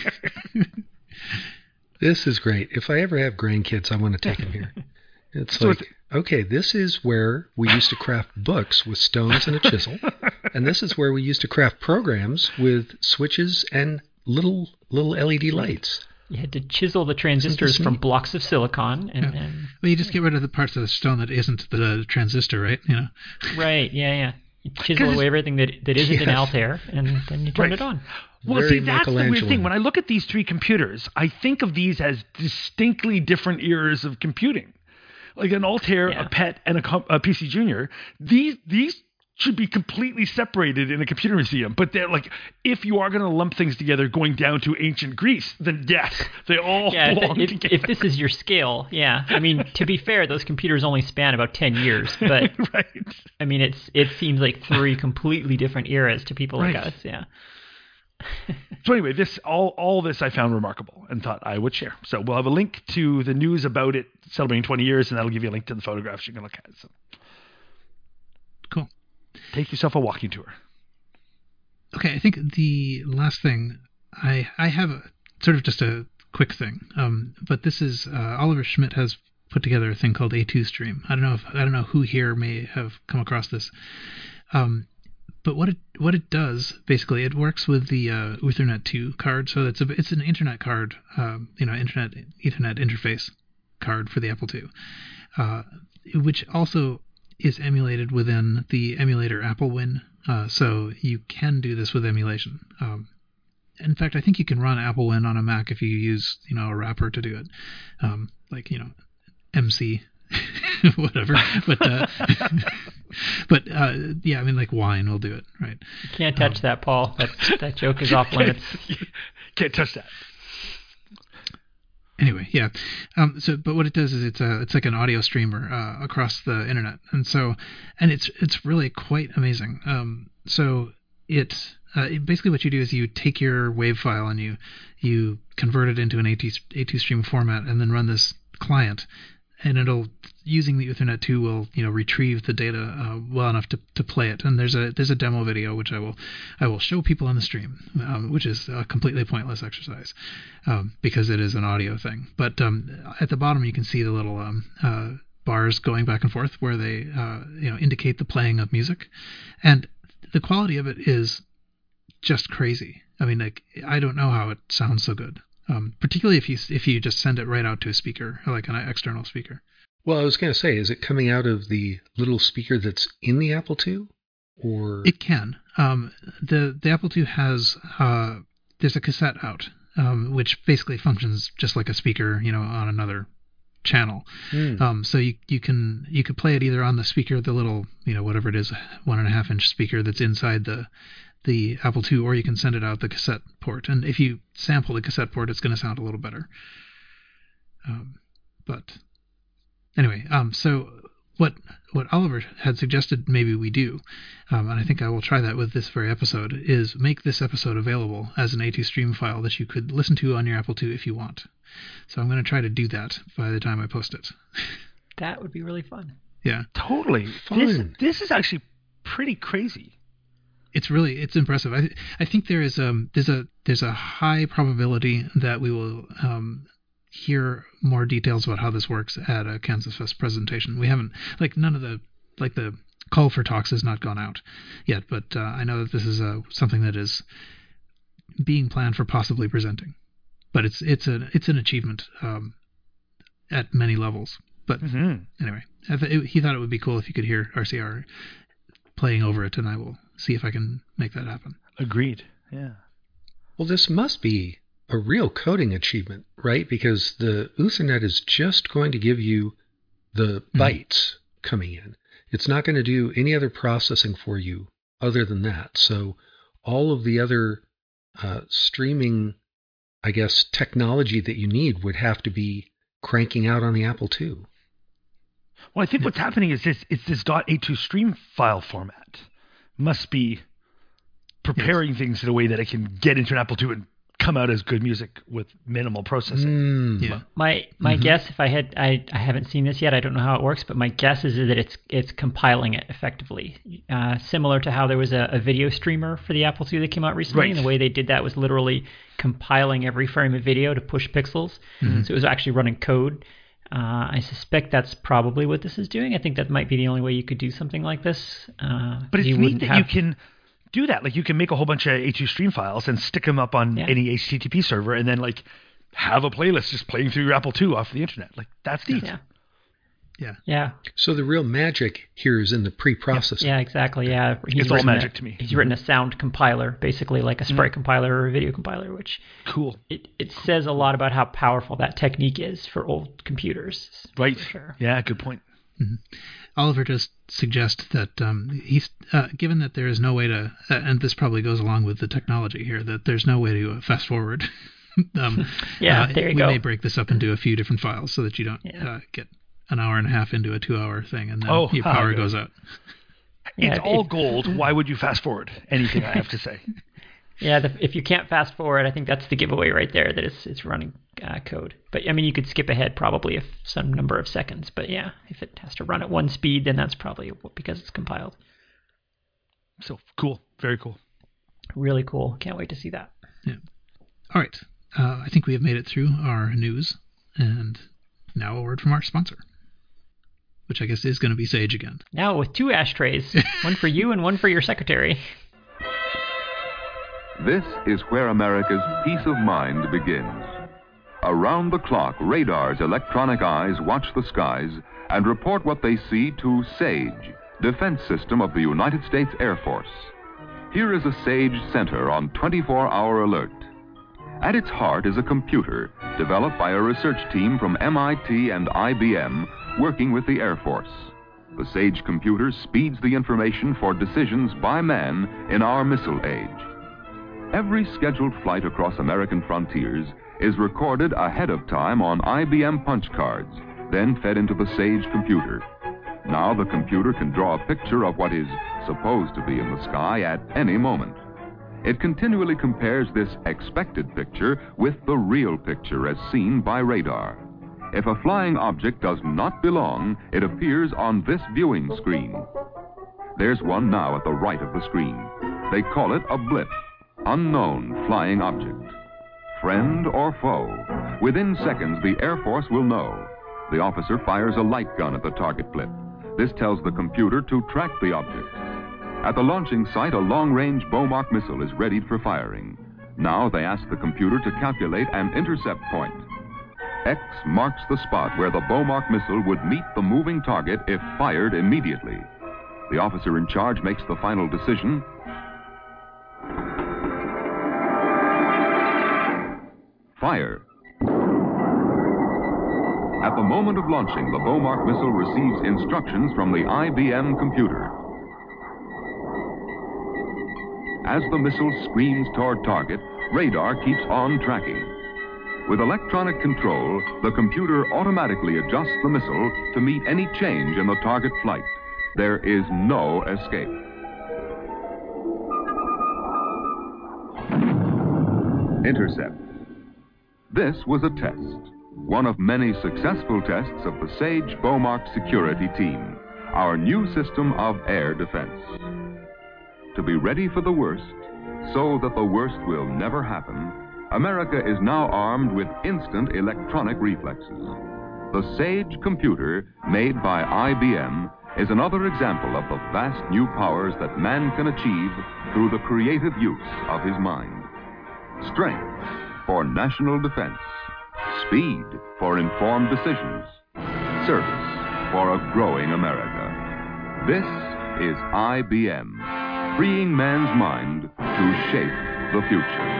This is great. If I ever have grandkids, I want to take them here. It's So like, it's- okay, this is where we used to craft books with stones and a chisel, and this is where we used to craft programs with switches and little little L E D lights. You had to chisel the transistors Isn't this from neat? blocks of silicon, and, Yeah. and Well, you just get rid of the parts of the stone that isn't the transistor, right? You know. right, yeah, yeah. You chisel Because away everything that that isn't an Yes. Altair, and then you turn Right. it on. Well, Very see, that's the weird Michelangelo. thing. When I look at these three computers, I think of these as distinctly different eras of computing. Like an Altair, Yeah. a P E T, and a, com- a P C Junior. These these should be completely separated in a computer museum. But they're like, if you are going to lump things together, going down to ancient Greece, then yes, they all Yeah, belong if, together. if this is your scale, yeah. I mean, to be fair, those computers only span about ten years, but right. I mean, it's it seems like three completely different eras to people like Right. us, yeah. So anyway, this all all this I found remarkable and thought I would share. So we'll have a link to the news about it celebrating twenty years, and that'll give you a link to the photographs you can look at. So Cool. take yourself a walking tour. Okay, I think the last thing I I have a, sort of just a quick thing, um, but this is uh, Oliver Schmidt has put together a thing called A two Stream. I don't know if I don't know who here may have come across this, um, but what it what it does basically, it works with the uh, Ethernet two card. So it's a it's an Internet card, um, you know, Internet Ethernet interface card for the Apple two, uh, which also is emulated within the emulator AppleWin. Uh, so you can do this with emulation. Um, in fact, I think you can run AppleWin on a Mac if you use, you know, a wrapper to do it, um, like, you know, M C, whatever. But uh, but uh, yeah, I mean, like Wine will do it, right? You can't touch Um, that, Paul. That that joke is off limits. Can't touch that. Anyway, yeah. Um, so, but what it does is it's a it's like an audio streamer uh, across the internet, and so and it's it's really quite amazing. Um, so it, uh, it basically what you do is you take your WAV file and you you convert it into an A two stream format, and then run this client, and it'll using the Ethernet two will you know retrieve the data uh, well enough to, to play it. And there's a there's a demo video which I will I will show people on the stream, um, which is a completely pointless exercise um, because it is an audio thing. But um, at the bottom you can see the little um, uh, bars going back and forth where they uh, you know indicate the playing of music, and the quality of it is just crazy. I mean, like I don't know how it sounds so good. Um, particularly if you if you just send it right out to a speaker, or like an external speaker. Well, I was going to say, is it coming out of the little speaker that's in the Apple two? Or It can. Um, the the Apple two has uh, there's a cassette out, um, which basically functions just like a speaker, you know, on another channel. Hmm. Um, so you you can you could play it either on the speaker, the little you know whatever it is, one and a half inch speaker that's inside the the Apple two, or you can send it out the cassette port. And if you sample the cassette port, it's going to sound a little better. Um, but anyway, um, so what what Oliver had suggested maybe we do, um, and I think I will try that with this very episode, is make this episode available as an A two stream file that you could listen to on your Apple two if you want. So I'm going to try to do that by the time I post it. That would be really fun. Yeah. Totally. Fun. This, this is actually pretty crazy. It's really it's impressive. I I think there is um there's a there's a high probability that we will um hear more details about how this works at a Kansas Fest presentation. We haven't like none of the like the call for talks has not gone out yet, but uh, I know that this is uh, something that is being planned for possibly presenting. But it's it's a it's an achievement um at many levels. But Mm-hmm. anyway, I th- it, he thought it would be cool if you could hear R C R playing over it, and I will see if I can make that happen. Agreed. Yeah. Well, this must be a real coding achievement, right? Because the Ethernet is just going to give you the bytes coming in. It's not going to do any other processing for you other than that. So all of the other uh, streaming, I guess, technology that you need would have to be cranking out on the Apple two. Well, I think what's happening is this: it's this .A two stream file format must be preparing yes. things in a way that it can get into an Apple two and come out as good music with minimal processing. Mm. Yeah. My my mm-hmm. guess, if I had, I, I haven't seen this yet. I don't know how it works, but my guess is that it's it's compiling it effectively, uh, similar to how there was a, a video streamer for the Apple two that came out recently. Right. And the way they did that was literally compiling every frame of video to push pixels. Mm-hmm. So it was actually running code. Uh, I suspect that's probably what this is doing. I think that might be the only way you could do something like this. Uh, but it's you neat that have... you can do that. Like you can make a whole bunch of A two stream files and stick them up on yeah. any H T T P server, and then like have a playlist just playing through your Apple two off the internet. Like that's neat. Yeah. Yeah. Yeah. So the real magic here is in the pre-processing. Yeah, exactly. Yeah. He's it's all magic a, to me. He's written a sound compiler, basically like a sprite mm. compiler or a video compiler, which cool. It it says a lot about how powerful that technique is for old computers. Right. For sure. Yeah, good point. Mm-hmm. Oliver just suggests that um, he's uh, given that there is no way to, uh, and this probably goes along with the technology here, that there's no way to uh, fast forward. um, yeah, uh, there you we go. may break this up into a few different files so that you don't yeah. uh, get an hour and a half into a two-hour thing, and then oh, your power goes out. It's yeah, all if, gold. Why would you fast forward anything I have to say? Yeah, the, if you can't fast forward, I think that's the giveaway right there, that it's it's running uh, code. But, I mean, you could skip ahead probably if some number of seconds. But, yeah, if it has to run at one speed, then that's probably because it's compiled. So, cool. Very cool. Really cool. Can't wait to see that. Yeah. All right. Uh, I think we have made it through our news. And now a word from our sponsor, which I guess is going to be Sage again. Now with two ashtrays, one for you and one for your secretary. This is where America's peace of mind begins. Around the clock, Radar's electronic eyes watch the skies and report what they see to SAGE, Defense System of the United States Air Force. Here is a SAGE center on twenty-four hour alert. At its heart is a computer developed by a research team from M I T and I B M working with the Air Force. The SAGE computer speeds the information for decisions by man in our missile age. Every scheduled flight across American frontiers is recorded ahead of time on I B M punch cards, then fed into the SAGE computer. Now the computer can draw a picture of what is supposed to be in the sky at any moment. It continually compares this expected picture with the real picture as seen by radar. If a flying object does not belong, it appears on this viewing screen. There's one now at the right of the screen. They call it a blip. Unknown flying object. Friend or foe? Within seconds, the Air Force will know. The officer fires a light gun at the target blip. This tells the computer to track the object. At the launching site, a long-range Beaumark missile is readied for firing. Now they ask the computer to calculate an intercept point. X marks the spot where the Beaumark missile would meet the moving target if fired immediately. The officer in charge makes the final decision. Fire. At the moment of launching, the Beaumark missile receives instructions from the I B M computer. As the missile screams toward target, radar keeps on tracking. With electronic control, the computer automatically adjusts the missile to meet any change in the target flight. There is no escape. Intercept. This was a test, one of many successful tests of the SAGE Beaumark security team, our new system of air defense. To be ready for the worst, so that the worst will never happen, America is now armed with instant electronic reflexes. The SAGE computer, made by I B M, is another example of the vast new powers that man can achieve through the creative use of his mind. Strength for national defense, speed for informed decisions, service for a growing America. This is I B M, freeing man's mind to shape the future.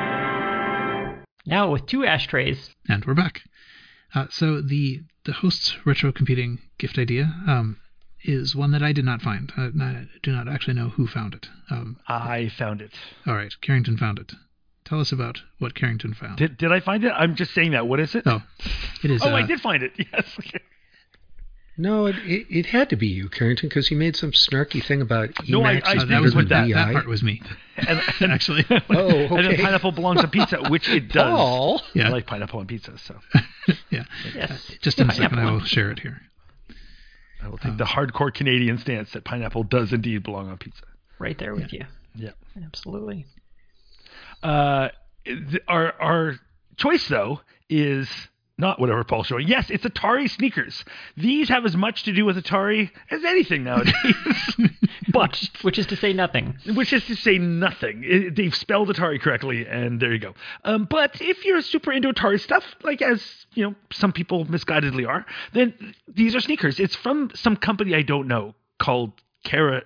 Now with two ashtrays. And we're back. Uh, so the the host's retro computing gift idea um, is one that I did not find. I, I do not actually know who found it. Um, I found it. All right, Carrington found it. Tell us about what Carrington found. Did did I find it? I'm just saying that. What is it? Oh, it is. Oh, uh, I did find it. Yes. No, it, it, it had to be you, Carrington, because you made some snarky thing about Emacs. No, I- I is didn't better that was than what that, V I. that part was me. And, and Actually. Oh, And then okay. pineapple belongs on pizza, which it does. Paul. Yeah. I like pineapple on pizza, so Yeah. Yes. Just in a second, Pineapple. I will share it here. I will take the hardcore Canadian stance that pineapple does indeed belong on pizza. Right there with you. Yeah. Absolutely. Uh, th- our our choice though is not whatever Paul's showing. Yes, it's Atari sneakers. These have as much to do with Atari as anything nowadays. but Which is to say nothing. which is to say nothing. It- they've spelled Atari correctly, and there you go. Um, but if you're super into Atari stuff, like as you know, some people misguidedly are, then these are sneakers. It's from some company I don't know called Cara.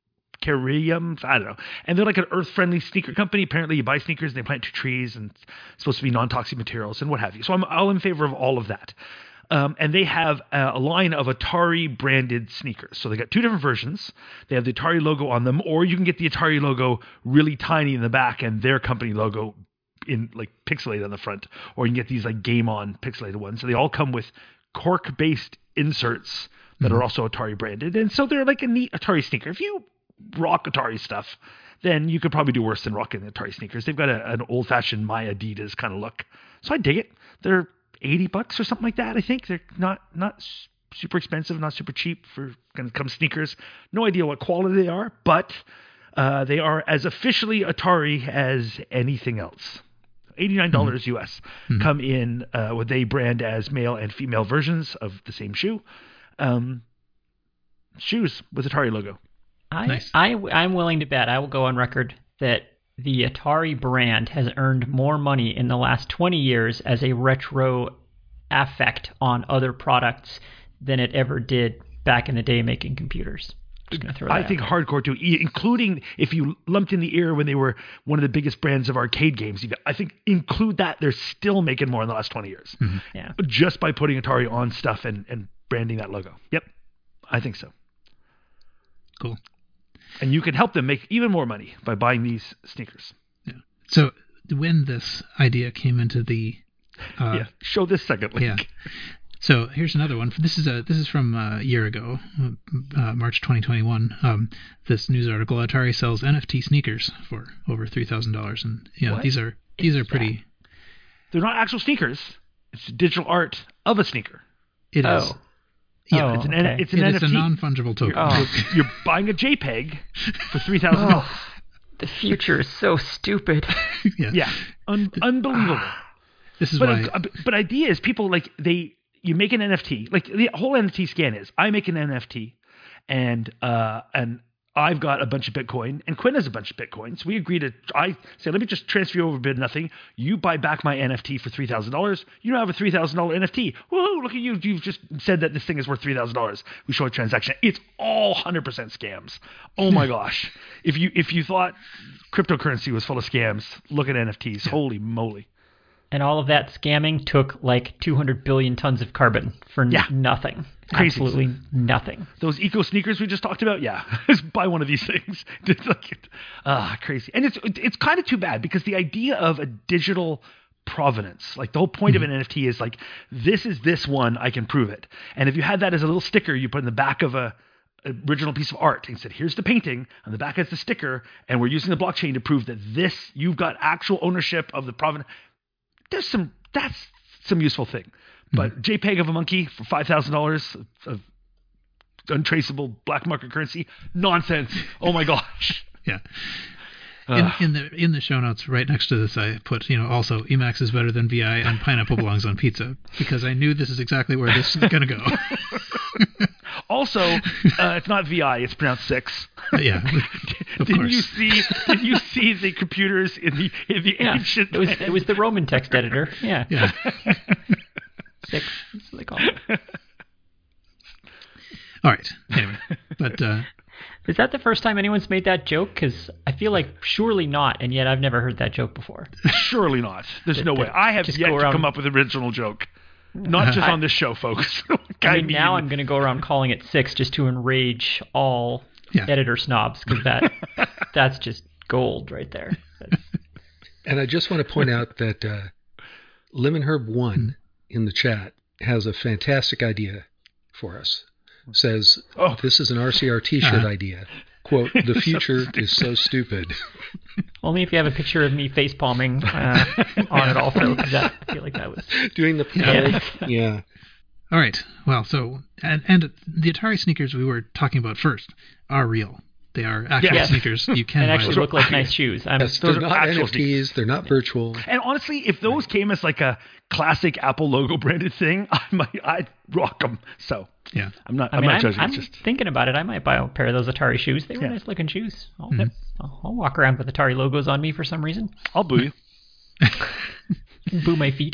Carium, I don't know. And they're like an earth-friendly sneaker company. Apparently, you buy sneakers and they plant two trees and it's supposed to be non-toxic materials and what have you. So I'm all in favor of all of that. Um, and they have a, a line of Atari-branded sneakers. So they got two different versions. They have the Atari logo on them, or you can get the Atari logo really tiny in the back and their company logo in like pixelated on the front. Or you can get these like Game On pixelated ones. So they all come with cork-based inserts that Mm-hmm. are also Atari-branded. And so they're like a neat Atari sneaker. If you rock Atari stuff, then you could probably do worse than rocking the Atari sneakers. They've got a, an old-fashioned My Adidas kind of look. So I dig it. They're eighty bucks or something like that, I think. They're not not s- super expensive, not super cheap for kind of come sneakers. No idea what quality they are, but uh, they are as officially Atari as anything else. eighty-nine dollars U S come in uh, what they brand as male and female versions of the same shoe. Um, shoes with Atari logo. I, Nice. I, I'm willing to bet, I will go on record, that the Atari brand has earned more money in the last twenty years as a retro affect on other products than it ever did back in the day making computers. Just gonna throw that I out think there. hardcore too, e- including if you lumped in the era when they were one of the biggest brands of arcade games. even- I think include that, they're still making more in the last twenty years. Yeah. Just by putting Atari on stuff and, and branding that logo. Yep, I think so. Cool. And you can help them make even more money by buying these sneakers. Yeah. So when this idea came into the uh, yeah, show this second link. Yeah. So here's another one. This is a this is from uh, a year ago, uh, March twenty twenty-one. Um, this news article: Atari sells N F T sneakers for over three thousand dollars, and you know What these are these is are pretty. They're not actual sneakers. It's digital art of a sneaker. It is. Oh. Yeah, Oh, It's an, N- okay. it's an it N is F T. a non-fungible token. Oh. You're buying a JPEG for three thousand dollars. Oh, the future is so stupid. yeah. Yeah, Un- unbelievable. This is But why. uh, but but idea is people like they you make an N F T, like the whole N F T scan is I make an N F T and uh and I've got a bunch of Bitcoin and Quinn has a bunch of Bitcoin. So we agree to I say let me just transfer you over bid nothing. You buy back my N F T for three thousand dollars. You now have a three thousand dollar N F T. Woohoo! Look at you. You've just said that this thing is worth three thousand dollars. We show a transaction. It's all one hundred percent scams. Oh my gosh! If you if you thought cryptocurrency was full of scams, look at N F Ts. Holy moly! And all of that scamming took like two hundred billion tons of carbon for n- Yeah. nothing. Crazy. Absolutely nothing. Those eco sneakers we just talked about, yeah, just buy one of these things. It's like, ah, crazy. And it's it's kind of too bad because the idea of a digital provenance, like the whole point of an N F T is like, this is this one, I can prove it. And if you had that as a little sticker you put in the back of a original piece of art and said, here's the painting, on the back is the sticker, and we're using the blockchain to prove that this, you've got actual ownership of the provenance. There's some, that's some useful thing. But JPEG of a monkey for five thousand dollars of untraceable black market currency, nonsense. Oh my gosh. Yeah. In, in the in the show notes, right next to this, I put, you know, also Emacs is better than V I and pineapple belongs on pizza, because I knew this is exactly where this is going to go. Also, uh, it's not V I, it's pronounced six. Yeah, of didn't course. you see? Did you see the computers in the in the Yeah. ancient? It was it was the Roman text editor. Yeah. Yeah. Six. That's what they call it. All right. Anyway, but uh, Is that the first time anyone's made that joke? Because I feel like surely not, and yet I've never heard that joke before. Surely not. There's no way. I have Just yet go to around- come up with an original joke. Not just on this show, folks. I mean, now I'm going to go around calling it six just to enrage all Yeah. editor snobs, because that that's just gold right there. That's, And I just want to point out that uh, Lemon Herb one in the chat has a fantastic idea for us. says, Oh. this is an R C R T-shirt Uh-huh. idea. Quote, the future is so stupid. Only if you have a picture of me face palming uh, on it also, because that, I feel like that was... Doing the peg. Yeah. All right. Well, so and and the Atari sneakers we were talking about first are real. They are actual Yes. sneakers. You can And buy actually them. look like nice shoes. I'm, Yes, Those they're are not actual N F Ts. They're not virtual. And honestly, if those came as like a classic Apple logo branded thing, I might, I'd rock them. So Yeah. I'm not, I I'm mean, not I'm, judging. I'm It's just, thinking about it. I might buy a pair of those Atari shoes. They were Yeah. nice looking shoes. I'll, Mhm. I'll, I'll walk around with Atari logos on me for some reason. I'll boo you. Boo my feet.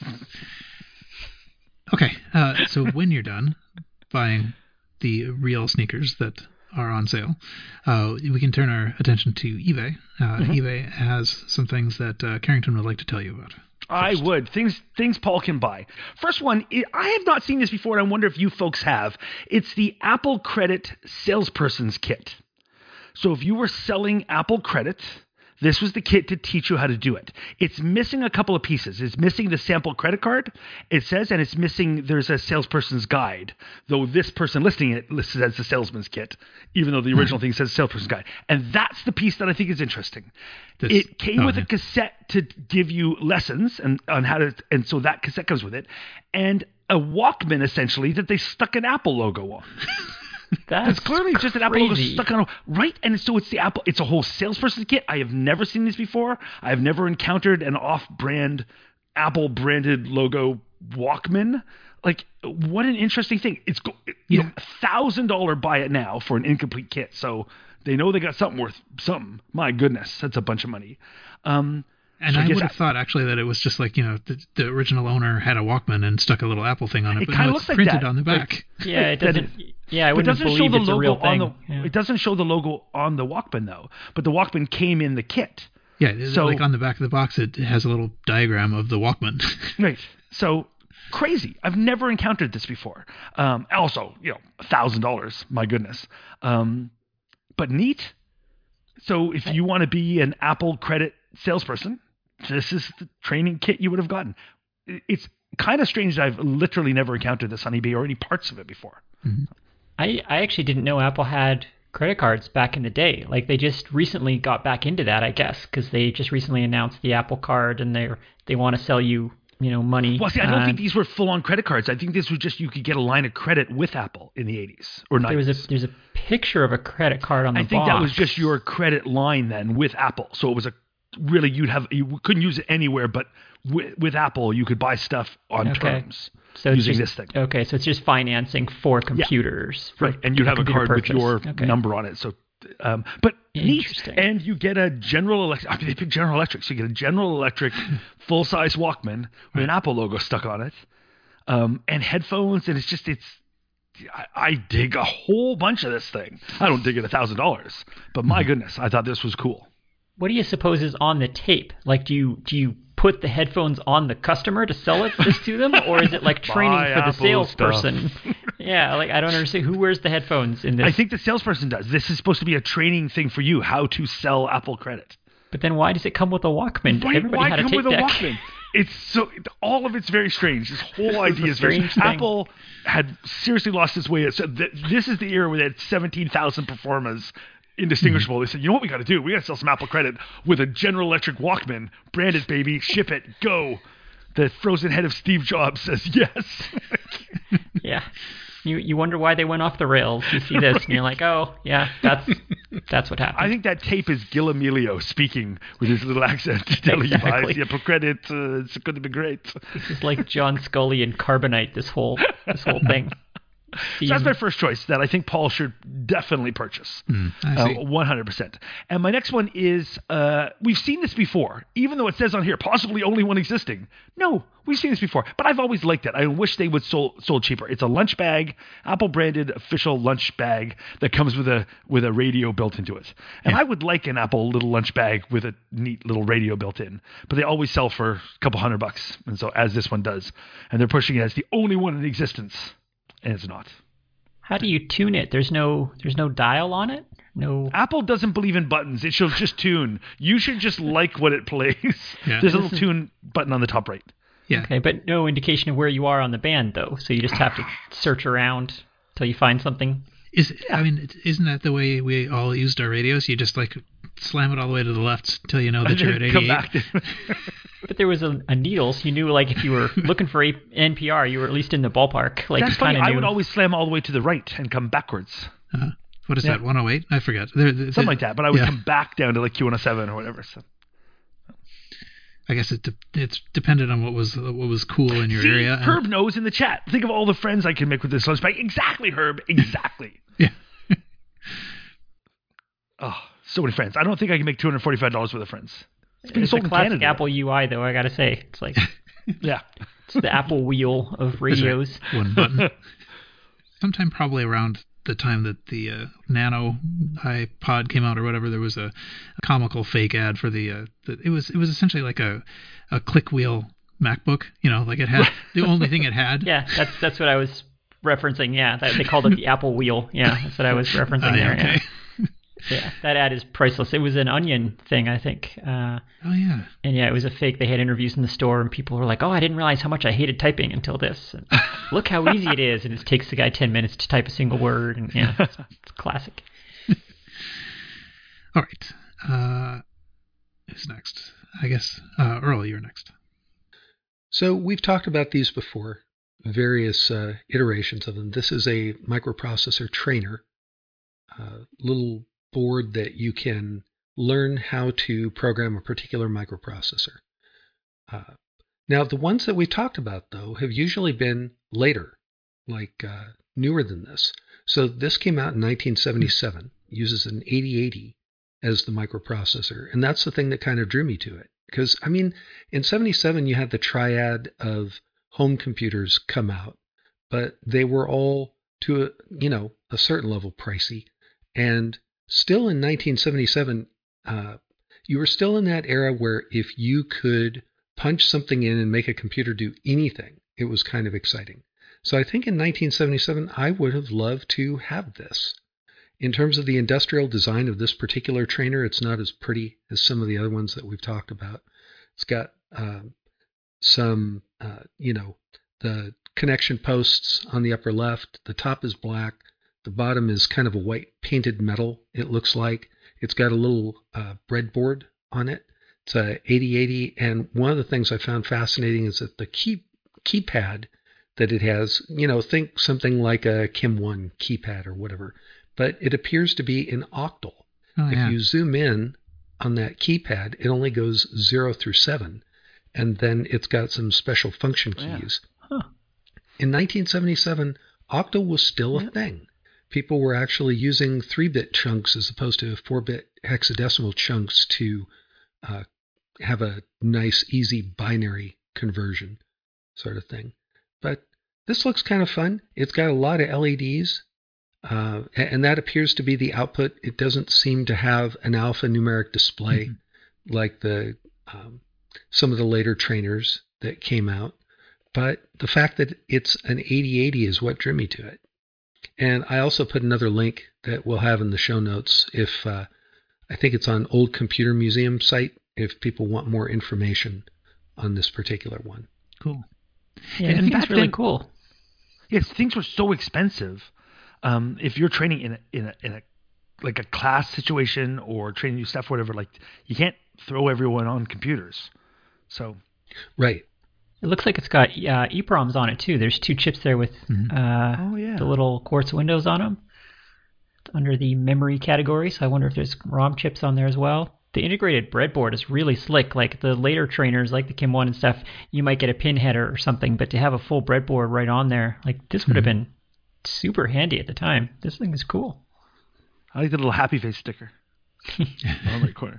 Okay. Uh, so when you're done buying the real sneakers that are on sale, uh, we can turn our attention to eBay. Uh, Mm-hmm. eBay has some things that uh, Carrington would like to tell you about. I would. Things things Paul can buy. First one, I I have not seen this before, and I wonder if you folks have. It's the Apple Credit Salesperson's Kit. So if you were selling Apple Credit, this was the kit to teach you how to do it. It's missing a couple of pieces. It's missing the sample credit card, it says, and it's missing, there's a salesperson's guide, though this person listing it lists it as the salesman's kit, even though the original thing says salesperson's guide. And that's the piece that I think is interesting. This- it came oh, with yeah. a cassette to give you lessons and on how to, and so that cassette comes with it, and a Walkman essentially that they stuck an Apple logo on. That's It's clearly just an Apple logo crazy. stuck on a, right, and so it's the Apple. It's a whole salesperson's kit. I have never seen this before. I have never encountered an off-brand Apple branded logo Walkman. Like, what an interesting thing! It's go- you know, Yeah. thousand dollar buy it now for an incomplete kit. So they know they got something worth something. My goodness, that's a bunch of money. Um, And so I I guess would have I- thought actually that it was just like, you know, the, the original owner had a Walkman and stuck a little Apple thing on it, It but kinda no, looks it's like printed that. on the Like, back. Yeah, it that doesn't. Yeah, I But it wouldn't doesn't show believe the it's a logo real on thing. the. Yeah. It doesn't show the logo on the Walkman though. But the Walkman came in the kit. Yeah, it's So- like on the back of the box, it has a little diagram of the Walkman. Right. So crazy. I've never encountered this before. Um, also, you know, a thousand dollars. My goodness. Um, but neat. So if you want to be an Apple Credit salesperson, this is the training kit you would have gotten. It's kind of strange that I've literally never encountered this on eBay or any parts of it before. I, I actually didn't know Apple had credit cards back in the day. Like they just recently got back into that, I guess, because they just recently announced the Apple Card and they they want to sell you, you know, money. Well, see, I don't Uh, think these were full-on credit cards. I think this was just you could get a line of credit with Apple in the eighties or there was nineties. a there's a picture of a credit card on the I think box. that was just your credit line then with Apple. So it was a really you'd have you couldn't use it anywhere, but with, with Apple you could buy stuff on Okay. terms so it's using just, this thing. Okay, so it's just financing for computers. for Right, and you'd have a computer card with purchase. your Okay. number on it. So, um, but neat, Interesting. and you get a General Electric. I mean, they pick General Electric, so you get a General Electric full-size Walkman with an Apple logo stuck on it, um, and headphones, and it's just it's. I, I dig a whole bunch of this thing. I don't dig it a thousand dollars, but my goodness, I thought this was cool. What do you suppose is on the tape? Like, do you do you put the headphones on the customer to sell it this to them, or is it like training Buy for the Apple salesperson? Yeah, like I don't understand who wears the headphones in this. I think the salesperson does. This is supposed to be a training thing for you, how to sell Apple Credit. But then why does it come with a Walkman? Why, Everybody why had a come tape with a deck. Walkman? It's so all of it's very strange. This whole This is idea a is very strange thing. Apple had seriously lost its way. So th- this is the era where they had seventeen thousand performers indistinguishable. They said, you know what we got to do? We got to sell some Apple Credit with a General Electric Walkman, brand it, baby, ship it, go. The frozen head of Steve Jobs says yes. Yeah. You you wonder why they went off the rails. You see this and you're like, oh yeah, that's that's what happened. I think that tape is Gil Amelio speaking with his little accent, telling you buy Exactly. the Apple Credit. Uh, it's going to be great. This is like John Scully and Carbonite. This whole this whole thing. So that's my first choice that I think Paul should definitely purchase. Hmm, I see. Uh, one hundred percent. And my next one is, uh, we've seen this before, even though it says on here, possibly only one existing. No, we've seen this before, but I've always liked it. I wish they would sold, sold cheaper. It's a lunch bag, Apple branded official lunch bag that comes with a with a radio built into it. And I would like an Apple little lunch bag with a neat little radio built in, but they always sell for a couple hundred bucks. And so as this one does, and they're pushing it as the only one in existence. And it's not. How do you tune it? There's no there's no dial on it? No. Apple doesn't believe in buttons. It should just tune. You should just like what it plays. Yeah. There's a little tune button on the top right. Yeah. Okay, but no indication of where you are on the band though. So you just have to search around. till you find something. Is I mean, isn't that the way we all used our radios? You just like slam it all the way to the left until you know that you're at Come eighty-eight. back to But there was a, a needle, so you knew like if you were looking for a N P R, you were at least in the ballpark. Like That's you funny. kind of I knew. would always slam all the way to the right and come backwards. Uh, what is Yeah. that? one oh eight? I forget. There, there, Something like that. But I would yeah. come back down to like Q one oh seven or whatever. So. I guess it de- it's depended on what was what was cool in your See, area. and- Herb knows in the chat. Think of all the friends I can make with this lunch bag. Exactly, Herb. Exactly. Yeah. Oh, so many friends. I don't think I can make two hundred forty-five dollars worth of friends. It's being It's sold a in classic Canada. Apple U I, though. I gotta say, it's like Yeah. it's the Apple wheel of radios. One button. Sometime probably around the time that the uh, Nano iPod came out or whatever, there was a, a comical fake ad for the, uh, the. It was it was essentially like a a click wheel MacBook. You know, like it had the only thing it had. Yeah, that's that's what I was referencing. Yeah, that, they called it the Apple wheel. Yeah, that's what I was referencing Oh, yeah, there. okay. Yeah. Yeah, that ad is priceless. It was an Onion thing, I think. Uh, Oh yeah. and yeah, it was a fake. They had interviews in the store, and people were like, "Oh, I didn't realize how much I hated typing until this. And look how easy it is." And it takes the guy ten minutes to type a single word. And yeah, it's, it's classic. All right. Uh, who's next? I guess uh, Earl, you're next. So we've talked about these before, various uh, iterations of them. This is a microprocessor trainer, uh, little board that you can learn how to program a particular microprocessor. Uh, now, the ones that we talked about, though, have usually been later, like uh, newer than this. So this came out in nineteen seventy-seven, uses an eighty eighty as the microprocessor, and that's the thing that kind of drew me to it. Because, I mean, in seventy-seven, you had the triad of home computers come out, but they were all to a, you know, a certain level pricey. And still in nineteen seventy-seven, uh, you were still in that era where if you could punch something in and make a computer do anything, it was kind of exciting. So I think in nineteen seventy-seven, I would have loved to have this. In terms of the industrial design of this particular trainer, it's not as pretty as some of the other ones that we've talked about. It's got um, some, uh, you know, the connection posts on the upper left. The top is black. The bottom is kind of a white painted metal, it looks like. It's got a little uh, breadboard on it. It's a eighty eighty, and one of the things I found fascinating is that the key keypad that it has, you know, think something like a Kim one keypad or whatever, but it appears to be in octal. Oh, If yeah. you zoom in on that keypad, it only goes zero through seven, and then it's got some special function Yeah. keys. Huh. In nineteen seventy-seven, octal was still a Yeah. thing. People were actually using three-bit chunks as opposed to four-bit hexadecimal chunks to uh, have a nice, easy binary conversion sort of thing. But this looks kind of fun. It's got a lot of L E Ds. Uh, and that appears to be the output. It doesn't seem to have an alphanumeric display Mhm. like the um, some of the later trainers that came out. But the fact that it's an eighty eighty is what drew me to it. And I also put another link that we'll have in the show notes if uh, I think it's on Old Computer Museum site if people want more information on this particular one. Cool. Yeah, And I think back it's really then- cool. Yes, things were so expensive. Um, if you're training in a, in a in a like a class situation or training new stuff, whatever, like you can't throw everyone on computers. So Right. It looks like it's got uh, EEPROMs on it too. There's two chips there with Mhm. uh, Oh, yeah. the little quartz windows on them under the memory category. So I wonder if there's ROM chips on there as well. The integrated breadboard is really slick. Like the later trainers, like the Kim one and stuff, you might get a pin header or something, but to have a full breadboard right on there, like this would have been super handy at the time. This thing is cool. I like the little happy face sticker on the right corner.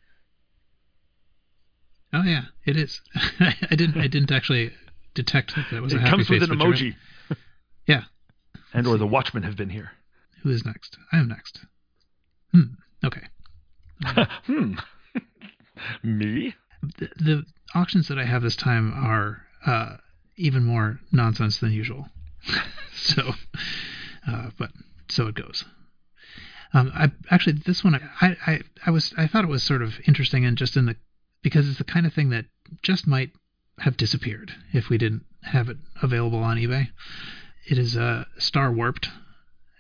Oh yeah, it is. I didn't. I didn't actually detect that that was a It happy comes with face an picture. emoji. Yeah. And or the Watchmen have been here. Who is next? I am next. Hmm. Okay. hmm. Me? The, the auctions that I have this time are uh, even more nonsense than usual. so, uh, but so it goes. Um, I actually this one I, I I was I thought it was sort of interesting and just in the because it's the kind of thing that just might have disappeared if we didn't have it available on eBay. It is a Star Warped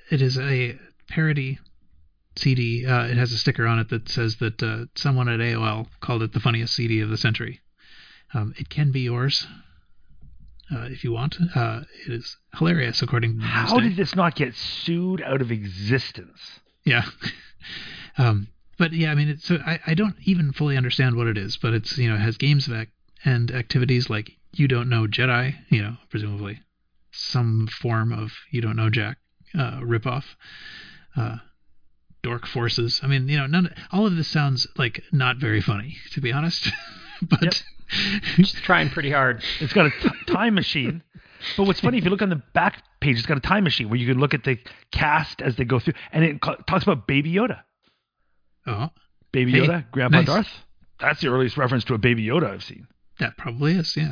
it is a parody C D. Uh, it has a sticker on it that says that uh, someone at A O L called it the funniest C D of the century. Um, it can be yours uh, if you want. Uh, it is hilarious, according to How Newsday. did this not get sued out of existence? Yeah. um, but yeah, I mean, it's, so I, I don't even fully understand what it is, but it's, you know, it has games of ac- and activities like You Don't Know Jedi, you know, presumably some form of You Don't Know Jack uh, ripoff. Uh, Dork Forces. I mean, you know, none. All of this sounds like not very funny, to be honest. but Yep. Just trying pretty hard. It's got a t- time machine. But what's funny, if you look on the back page, it's got a time machine where you can look at the cast as they go through, and it co- talks about Baby Yoda. oh, Baby Hey, Yoda, Grandpa nice. Darth. That's the earliest reference to a Baby Yoda I've seen. that probably is. Yeah.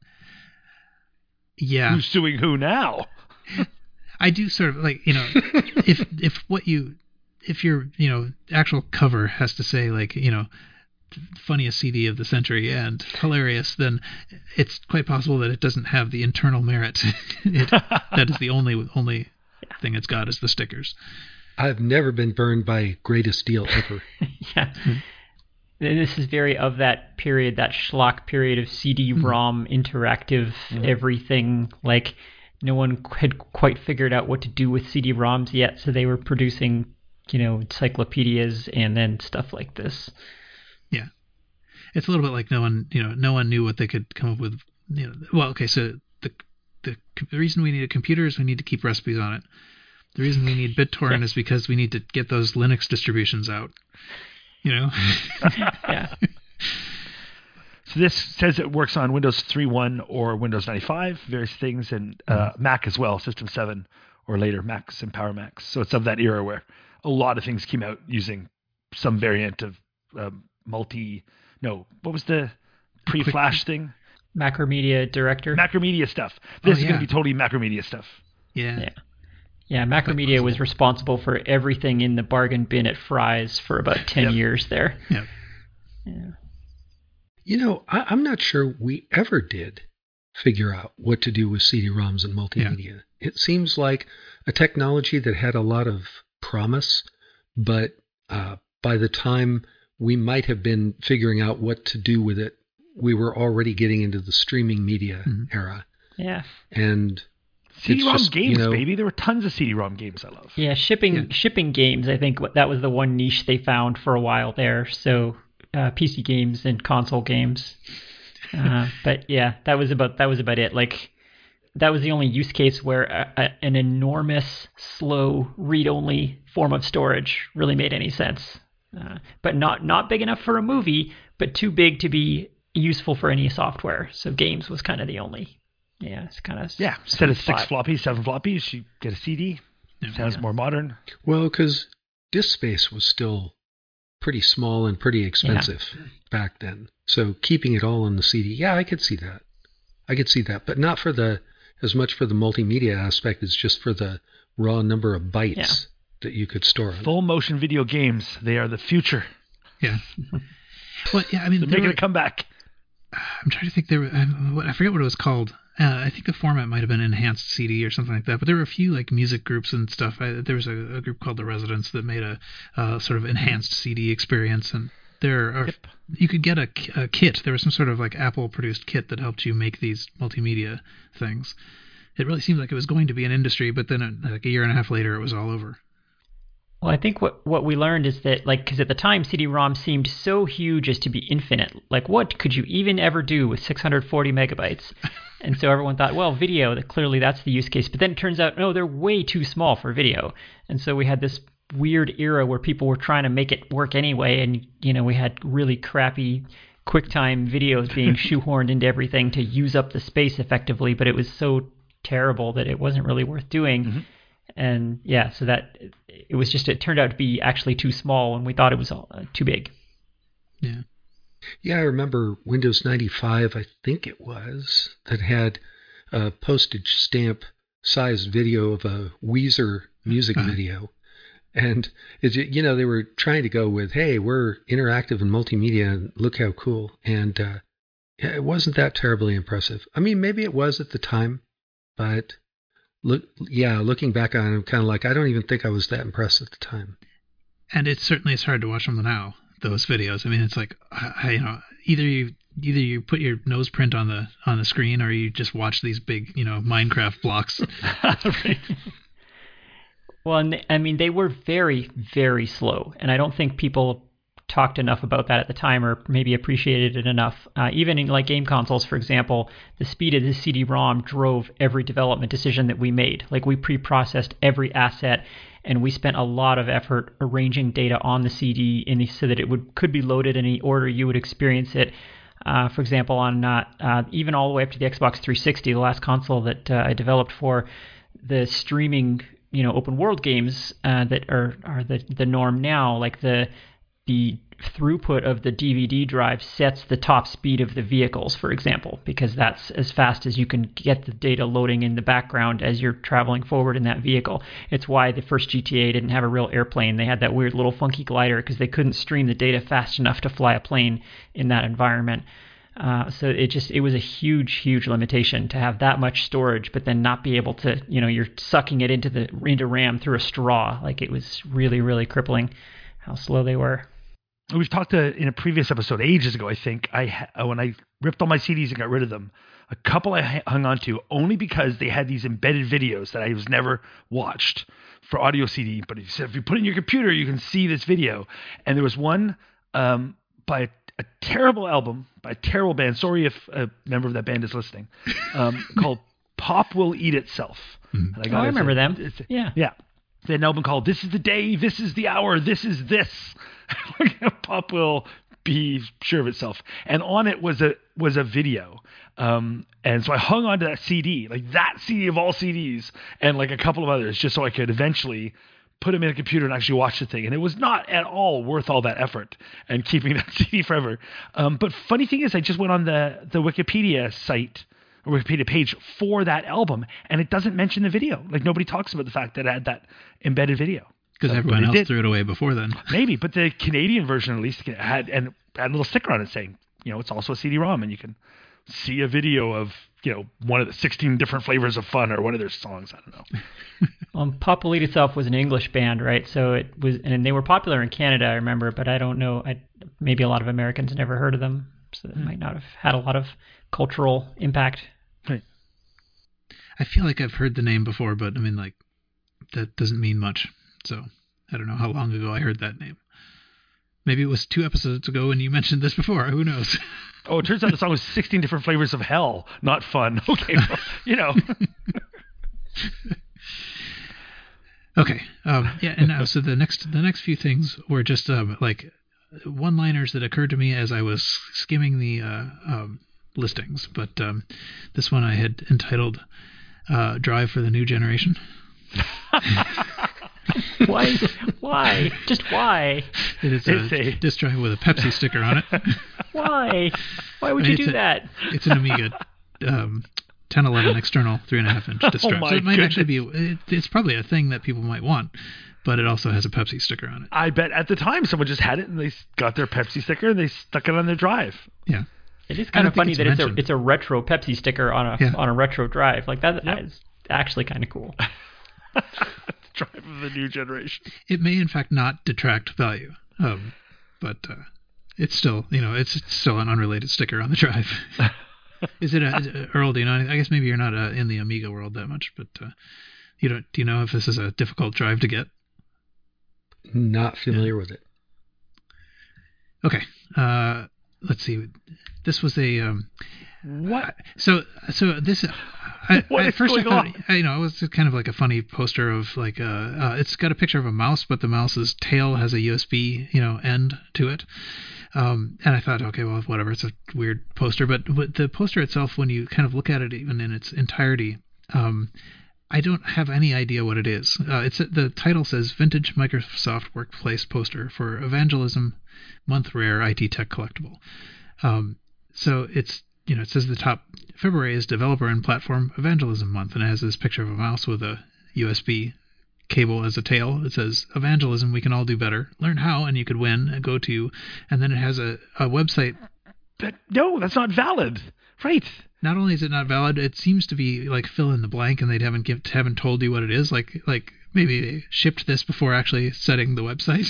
Yeah. Who's suing who now? I do sort of like, you know, if if what you if your, you know, actual cover has to say like, you know, funniest C D of the century and hilarious, then it's quite possible that it doesn't have the internal merit. it, that is the only only thing it's got is the stickers. I've never been burned by Greatest Deal ever. Yeah. This is very of that period, that schlock period of C D ROM interactive everything. Like no one had quite figured out what to do with C D ROMs yet, so they were producing, you know, encyclopedias and then stuff like this. Yeah. It's a little bit like no one, you know, no one knew what they could come up with. You know, well, okay, so the the, the reason we need a computer is we need to keep recipes on it. The reason we need BitTorrent is because we need to get those Linux distributions out. You know? Yeah. So this says it works on Windows three point one or Windows ninety-five, various things, and uh, Mac as well, System seven or later, Macs and Power Macs. So it's of that era where a lot of things came out using some variant of um, multi, no, what was the pre-flash thing? Macromedia Director. Macromedia stuff. This Oh, is yeah. going to be totally Macromedia stuff. Yeah. Yeah. Yeah, Macromedia was responsible for everything in the bargain bin at Fry's for about ten Yep. years there. Yeah. Yeah. You know, I, I'm not sure we ever did figure out what to do with C D ROMs and multimedia. It seems like a technology that had a lot of promise, but uh, by the time we might have been figuring out what to do with it, we were already getting into the streaming media Mhm. era. Yeah. And C D ROM It's just, games, you know- baby. There were tons of C D ROM games I love. Yeah, shipping Yeah. shipping games, I think that was the one niche they found for a while there. So uh, P C games and console games. Uh, but yeah, that was about that was about it. Like that was the only use case where a, a, an enormous, slow, read-only form of storage really made any sense. Uh, but not not big enough for a movie, but too big to be useful for any software. So games was kind of the only. Yeah, it's kind of Yeah, instead of six floppies, seven floppies, you get a C D. Yeah. Sounds Yeah. more modern. well, because disk space was still pretty small and pretty expensive back then. So keeping it all on the C D, yeah, I could see that. I could see that, but not for the as much for the multimedia aspect as just for the raw number of bytes Yeah. that you could store on it. Full motion video games, they are the future. Yeah. Well, yeah, I mean, They're there making were- a comeback. I'm trying to think. There, were, I, what- I forget what it was called. Uh, I think the format might have been enhanced C D or something like that. But there were a few like music groups and stuff. I, there was a, a group called the Residents that made a uh, sort of enhanced C D experience. And there are Yep. you could get a, a kit. There was some sort of like Apple produced kit that helped you make these multimedia things. It really seemed like it was going to be an industry, but then uh, like a year and a half later, it was all over. Well, I think what, what we learned is that, like, because at the time C D ROM seemed so huge as to be infinite. Like, what could you even ever do with six hundred forty megabytes? And so everyone thought, well, video, that clearly that's the use case. But then it turns out, no, they're way too small for video. And so we had this weird era where people were trying to make it work anyway. And, you know, we had really crappy QuickTime videos being shoehorned into everything to use up the space effectively. But it was so terrible that it wasn't really worth doing. Mm-hmm. And yeah, so that it was just, it turned out to be actually too small and we thought it was uh, too big. Yeah. Yeah, I remember Windows ninety-five, I think it was, that had a postage stamp sized video of a Weezer music Uh-huh. video. And, it's, you know, they were trying to go with, hey, we're interactive and multimedia, and look how cool. And uh, yeah, it wasn't that terribly impressive. I mean, maybe it was at the time, but look, yeah, looking back on it, I'm kind of like, I don't even think I was that impressed at the time. And it certainly is hard to watch them now, those videos. I mean, it's like, I, you know, either you either you put your nose print on the on the screen, or you just watch these big, you know, Minecraft blocks. Right. Well, and I mean, they were very, very slow, and I don't think people talked enough about that at the time, or maybe appreciated it enough. Uh, even in like game consoles, for example, the speed of the C D ROM drove every development decision that we made. Like, we pre-processed every asset, and we spent a lot of effort arranging data on the C D in the, so that it would could be loaded in any order you would experience it. Uh, for example, on uh, uh, even all the way up to the Xbox three sixty, the last console that uh, I developed for, the streaming, you know, open world games uh, that are are the the norm now. Like the the throughput of the D V D drive sets the top speed of the vehicles, for example, because that's as fast as you can get the data loading in the background as you're traveling forward in that vehicle. It's why the first G T A didn't have a real airplane. They had that weird little funky glider because they couldn't stream the data fast enough to fly a plane in that environment. Uh, so it just it was a huge, huge limitation to have that much storage, but then not be able to, you know, you're sucking it into the into RAM through a straw. Like, it was really, really crippling how slow they were. We've talked to, in a previous episode ages ago, I think, I when I ripped all my C Ds and got rid of them, a couple I hung on to only because they had these embedded videos that I was never watched for audio C D. But he said, if you put it in your computer, you can see this video. And there was one um, by a, a terrible album, by a terrible band. Sorry if a member of that band is listening, um, called Pop Will Eat Itself. Mm-hmm. And I, Oh, I remember a, them. It's a, Yeah. Yeah. They had an album called This Is the Day, This Is the Hour, This Is This. Pop will be sure of itself. And on it was a was a video. Um, and so I hung on to that C D, like that C D of all C Ds, and like a couple of others, just so I could eventually put them in a computer and actually watch the thing. And it was not at all worth all that effort and keeping that C D forever. Um, but funny thing is, I just went on the, the Wikipedia site, Wikipedia page for that album, and it doesn't mention the video. Like, nobody talks about the fact that it had that embedded video. Because Uh, everyone but it else did. threw it away before then. Maybe, but the Canadian version at least had and had a little sticker on it saying, you know, it's also a C D ROM, and you can see a video of, you know, one of the sixteen different flavors of fun or one of their songs. I don't know. Um, Pop Will Eat Itself was an English band, right? So it was, and they were popular in Canada, I remember, but I don't know. I, maybe a lot of Americans never heard of them, so it might not have had a lot of cultural impact. Right. I feel like I've heard the name before, but I mean, like, that doesn't mean much. So I don't know how long ago I heard that name. Maybe it was two episodes ago and you mentioned this before. Who knows? Oh, it turns out the song was sixteen different flavors of hell, not fun. Okay, well, you know. Okay. Um, yeah. And now, so the next, the next few things were just um, like one-liners that occurred to me as I was skimming the uh, um, listings. But um, this one I had entitled uh, "Drive for the New Generation." Why? Why? Just why? It is It's a, a- disc drive with a Pepsi sticker on it. Why? Why would I mean, you do it's a- that? It's an Amiga um, ten eleven external three and a half inch disc Oh drive. my so it might goodness. actually be. It, it's probably a thing that people might want, but it also has a Pepsi sticker on it. I bet at the time someone just had it and they got their Pepsi sticker and they stuck it on their drive. Yeah. It is I kind don't of think funny it's that it's a mentioned. it's a retro Pepsi sticker on a Yeah. on a retro drive. Like that Yep. is actually kind of cool. Drive of the new generation. It may in fact not detract value, um, but uh, it's still, you know, it's, it's still an unrelated sticker on the drive. Is it a, is it- Earl? Do you know? I guess maybe you're not uh, in the Amiga world that much, but uh, you don't. Do you know if this is a difficult drive to get? Not familiar with it. Okay. Uh, let's see. This was a. Um, What? So so this. I, What at is first going I thought, on? I, you know, it was kind of like a funny poster of like uh, uh, it's got a picture of a mouse, but the mouse's tail has a U S B, you know, end to it. Um, and I thought, okay, well, whatever. It's a weird poster, but, but the poster itself, when you kind of look at it, even in its entirety, um, I don't have any idea what it is. Uh, it's the title says "Vintage Microsoft Workplace Poster for Evangelism Month Rare I T Tech Collectible." Um, so it's, you know, it says the top February is Developer and Platform Evangelism Month, and it has this picture of a mouse with a U S B cable as a tail. It says "Evangelism, we can all do better. Learn how, and you could win." And go to, and then it has a, a website. But no, that's not valid. Right. Not only is it not valid, it seems to be like fill in the blank, and they haven't give, haven't told you what it is. Like like maybe they shipped this before actually setting the website.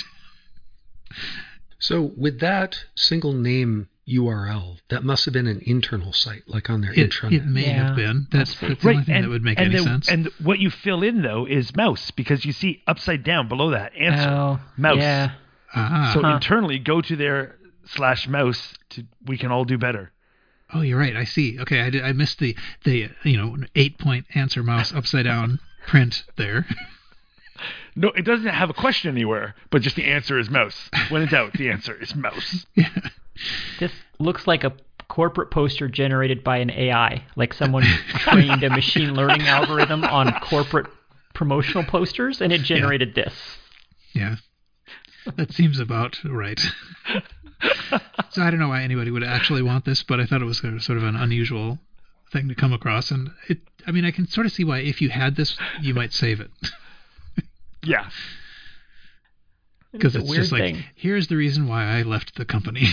So with that single name U R L, that must have been an internal site, like on their It, intranet. it may Yeah. have been. That's, That's that's the only Right, thing and, that would make and any the- sense. and what you fill in though is mouse, because you see upside down below that answer Oh, mouse. yeah. ah, So Huh. internally, go to their slash mouse to we can all do better. oh, you're right. I see. Okay, I, did, I missed the the you know eight point answer mouse upside down print there. No, it doesn't have a question anywhere, but just the answer is mouse. When in doubt, the answer is mouse. Yeah. This looks like a corporate poster generated by an A I, like someone trained a machine learning algorithm on corporate promotional posters, and it generated this. Yeah. That seems about right. So I don't know why anybody would actually want this, but I thought it was sort of an unusual thing to come across. And it, I mean, I can sort of see why if you had this, you might save it. Yeah. Because a it's weird just like, thing. here's the reason why I left the company.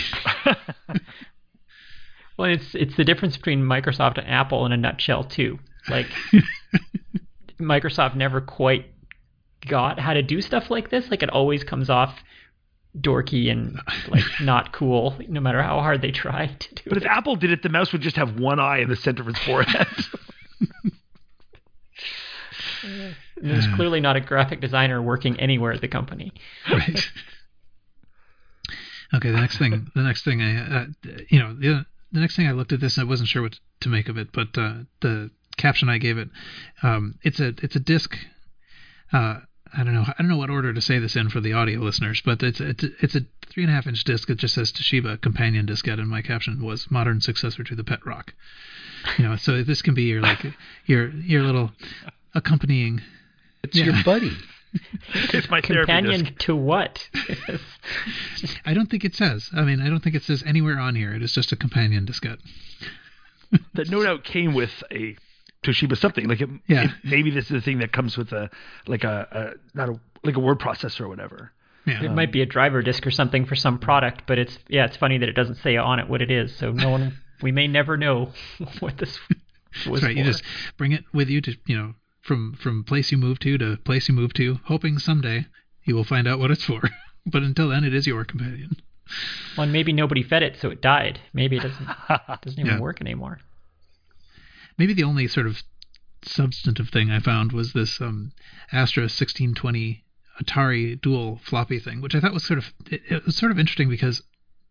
Well, it's it's the difference between Microsoft and Apple in a nutshell too. Like Microsoft never quite got how to do stuff like this. Like it always comes off dorky and like not cool, no matter how hard they try to do But if it. Apple did it, the mouse would just have one eye in the center of its forehead. There's clearly not a graphic designer working anywhere at the company. Right. Okay, the next thing, the next thing I, uh, you know, the the next thing I looked at this, I wasn't sure what to make of it, but uh, the caption I gave it, um, it's a it's a disc. Uh, I don't know, I don't know what order to say this in for the audio listeners, but it's it's it's a three and a half inch disc that just says Toshiba companion diskette, and my caption was modern successor to the Pet Rock. You know, so this can be your like your your little accompanying. It's Yeah. your buddy. It's my therapy Companion disc. to what? I don't think it says. I mean, I don't think it says anywhere on here. It is just a companion diskette. That no doubt came with a Toshiba something. Like it, Yeah. it- maybe this is the thing that comes with a like a, a not a like a word processor or whatever. Yeah. It might be a driver disk or something for some product, but it's yeah, it's funny that it doesn't say on it what it is. So no one, we may never know what this was That's right. for. You just bring it with you to, you know, from from place you move to to place you move to, hoping someday you will find out what it's for. But until then, it is your companion. Well, and maybe nobody fed it, so it died. Maybe it doesn't doesn't even Yeah. work anymore. Maybe the only sort of substantive thing I found was this um, Astra sixteen twenty Atari dual floppy thing, which I thought was sort of it, it was sort of interesting because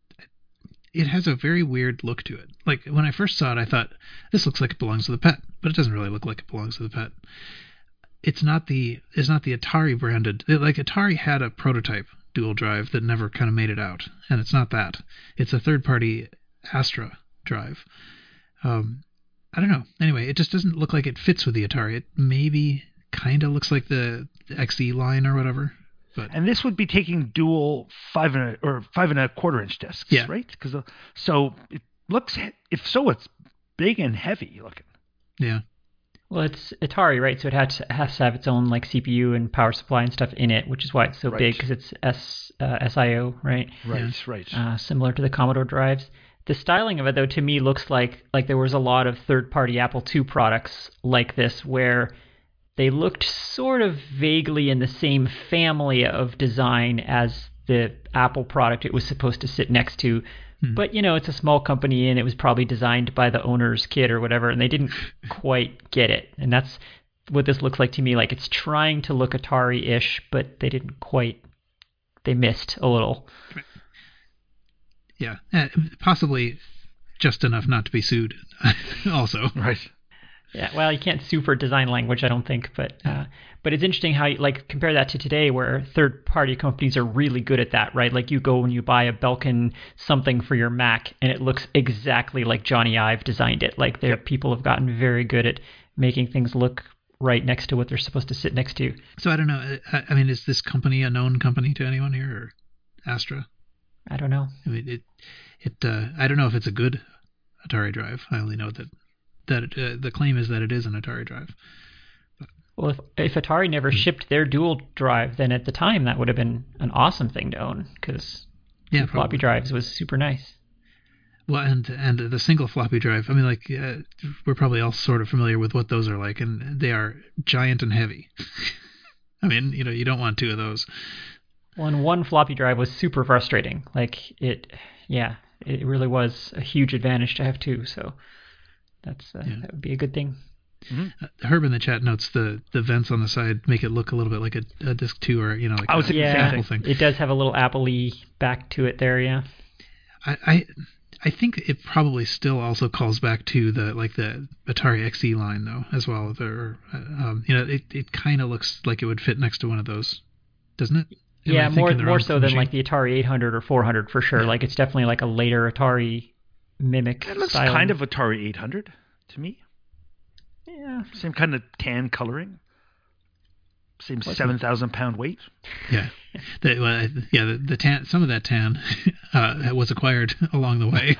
it has a very weird look to it. Like when I first saw it, I thought this looks like it belongs to the Pet, but it doesn't really look like it belongs to the Pet. It's not the it's not the Atari branded. It, like Atari had a prototype dual drive that never kind of made it out, and it's not that. It's a third party Astra drive. Um, I don't know. Anyway, it just doesn't look like it fits with the Atari. It maybe kind of looks like the X E line or whatever. But And this would be taking dual five and a or five and a quarter inch discs, Yeah. right? Because so it looks he- if so, it's big and heavy looking. yeah, Well, it's Atari, right? So it has to, has to have its own like C P U and power supply and stuff in it, which is why it's so Right. big because it's S uh, S I O, right? Right, right. Uh, similar to the Commodore drives. The styling of it, though, to me looks like like there was a lot of third-party Apple two products like this where they looked sort of vaguely in the same family of design as the Apple product it was supposed to sit next to. Hmm. But, you know, it's a small company and it was probably designed by the owner's kid or whatever, and they didn't quite get it. And that's what this looks like to me. Like it's trying to look Atari-ish, but they didn't quite, they missed a little. yeah, uh, possibly just enough not to be sued. Also, Right. Yeah, well, you can't sue for design language, I don't think, but uh, but it's interesting how you like compare that to today, where third-party companies are really good at that, right? Like you go and you buy a Belkin something for your Mac, and it looks exactly like Johnny Ive designed it. Like their people have gotten very good at making things look right next to what they're supposed to sit next to. so I don't know. I, I mean, is this company a known company to anyone here, or Astra? I don't know. I mean, it it. Uh, I don't know if it's a good Atari drive. I only know that that it, uh, the claim is that it is an Atari drive. Well, if if Atari never shipped their dual drive, then at the time that would have been an awesome thing to own because Yeah, floppy probably. drives was super nice. Well, and and the single floppy drive. I mean, like uh, we're probably all sort of familiar with what those are like, and they are giant and heavy. I mean, you know, you don't want two of those. One one floppy drive was super frustrating. Like it, yeah, it really was a huge advantage to have two. So that's uh, Yeah. that would be a good thing. Mm-hmm. Uh, Herb in the chat notes the, the vents on the side make it look a little bit like a, a disc two or you know like I was a thinking the same Yeah, Apple thing. it does have a little Apple-y back to it there. Yeah. I, I I think it probably still also calls back to the like the Atari X E line though as well. Or, um, you know, it, it kind of looks like it would fit next to one of those, doesn't it? Am I Yeah, more thinking the more wrong so than machine? like the Atari eight hundred or four hundred for sure. Yeah. Like it's definitely like a later Atari mimic. It looks styling. kind of Atari eight hundred to me. Yeah. Same kind of tan coloring. Same What's seven thousand pound weight. Yeah, the, well, I- yeah. The, the tan, some of that tan uh, was acquired along the way.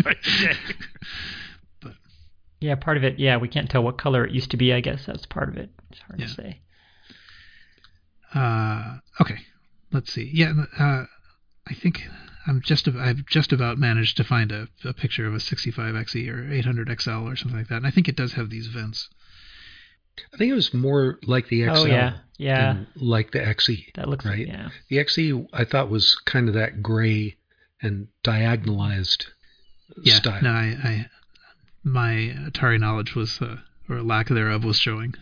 Yeah, part of it. Yeah, we can't tell what color it used to be. I guess that's part of it. It's hard Yeah. to say. Uh, okay, let's see. Yeah, uh, I think I'm just ab- I've just about managed to find a, a picture of a sixty-five X E or eight hundred X L or something like that, and I think it does have these vents. I think it was more like the X L Oh yeah, yeah. than like the X E. That looks right. Yeah. The X E I thought was kind of that gray and diagonalized Yeah, style. no, I, I my Atari knowledge was uh, or lack thereof was showing.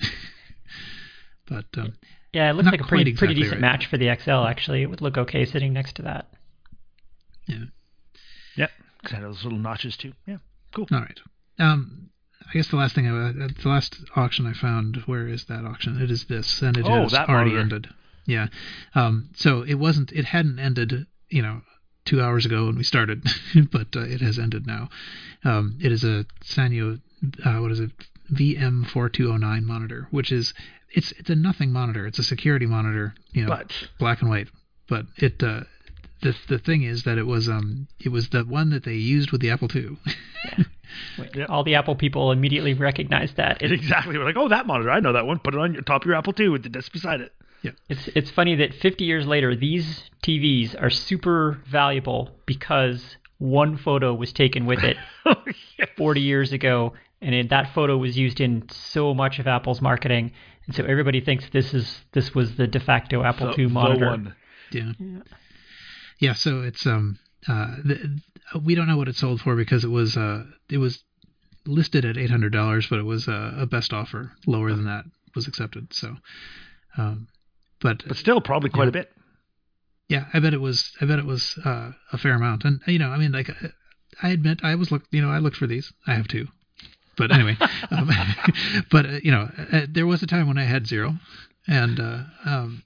But um, Yeah, it looks Not like a quite pretty exactly pretty decent right. match for the X L. Actually, it would look okay sitting next to that. yeah, Yeah, kind of those little notches too. Yeah, cool. all right. Um, I guess the last thing I uh, the last auction I found. Where is that auction? It is this, and it Oh, has that already monitor. ended. Yeah. Um, so it wasn't. It hadn't ended. You know, two hours ago when we started, but uh, it has ended now. Um, it is a Sanyo. Uh, what is it? V M four two oh nine monitor, which is it's it's a nothing monitor. It's a security monitor. You know, But black and white. But it uh, the the thing is that it was um it was the one that they used with the Apple two. Wait, Yeah. All the Apple people immediately recognized that. It, exactly, we're like, oh, that monitor, I know that one. Put it on your top of your Apple two with the disc beside it. It's it's funny that fifty years later, these T Vs are super valuable because one photo was taken with it forty years ago, and it, that photo was used in so much of Apple's marketing, and so everybody thinks this is this was the de facto Apple The- two the monitor. one. Yeah. Yeah. So it's um uh the, we don't know what it sold for because it was uh it was listed at eight hundred dollars, but it was uh, a best offer lower than that was accepted. So, um, but But still, probably quite Yeah. a bit. yeah, I bet it was I bet it was uh, a fair amount. And you know, I mean, like I admit I was look you know I looked for these. I have two. But anyway, um, but uh, you know, uh, there was a time when I had zero, and uh, um,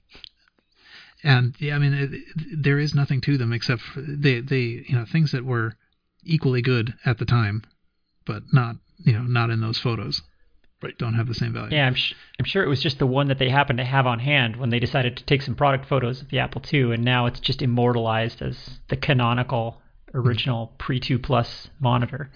and yeah, I mean, it, there is nothing to them except for they, they, you know, things that were equally good at the time, but not, you know, not in those photos. Right. Don't have the same value. Yeah, I'm, sh- I'm sure it was just the one that they happened to have on hand when they decided to take some product photos of the Apple two, and now it's just immortalized as the canonical original pre two Plus monitor.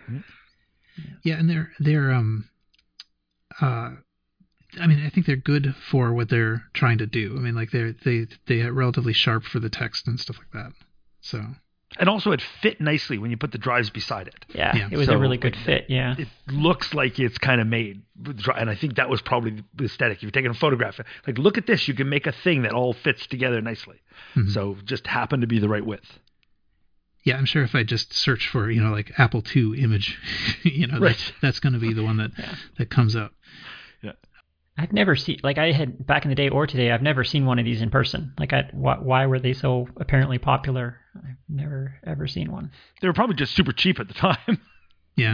Yeah, and they're they're um, uh, I mean, I think they're good for what they're trying to do. I mean, like they're they they are relatively sharp for the text and stuff like that. So. And also, it fit nicely when you put the drives beside it. Yeah, Yeah. it was So, a really good like, fit. Yeah. It looks like it's kind of made, with dri- and I think that was probably the aesthetic. If you're taking a photograph, like, look at this, you can make a thing that all fits together nicely. Mhm. So just happened to be the right width. Yeah, I'm sure if I just search for, you know, like Apple two image, you know, Right. that's, that's going to be the one that, Yeah. that comes up. I've never seen, like I had back in the day or today, I've never seen one of these in person. Like, I, why, why were they so apparently popular? I've never, ever seen one. They were probably just super cheap at the time. Yeah.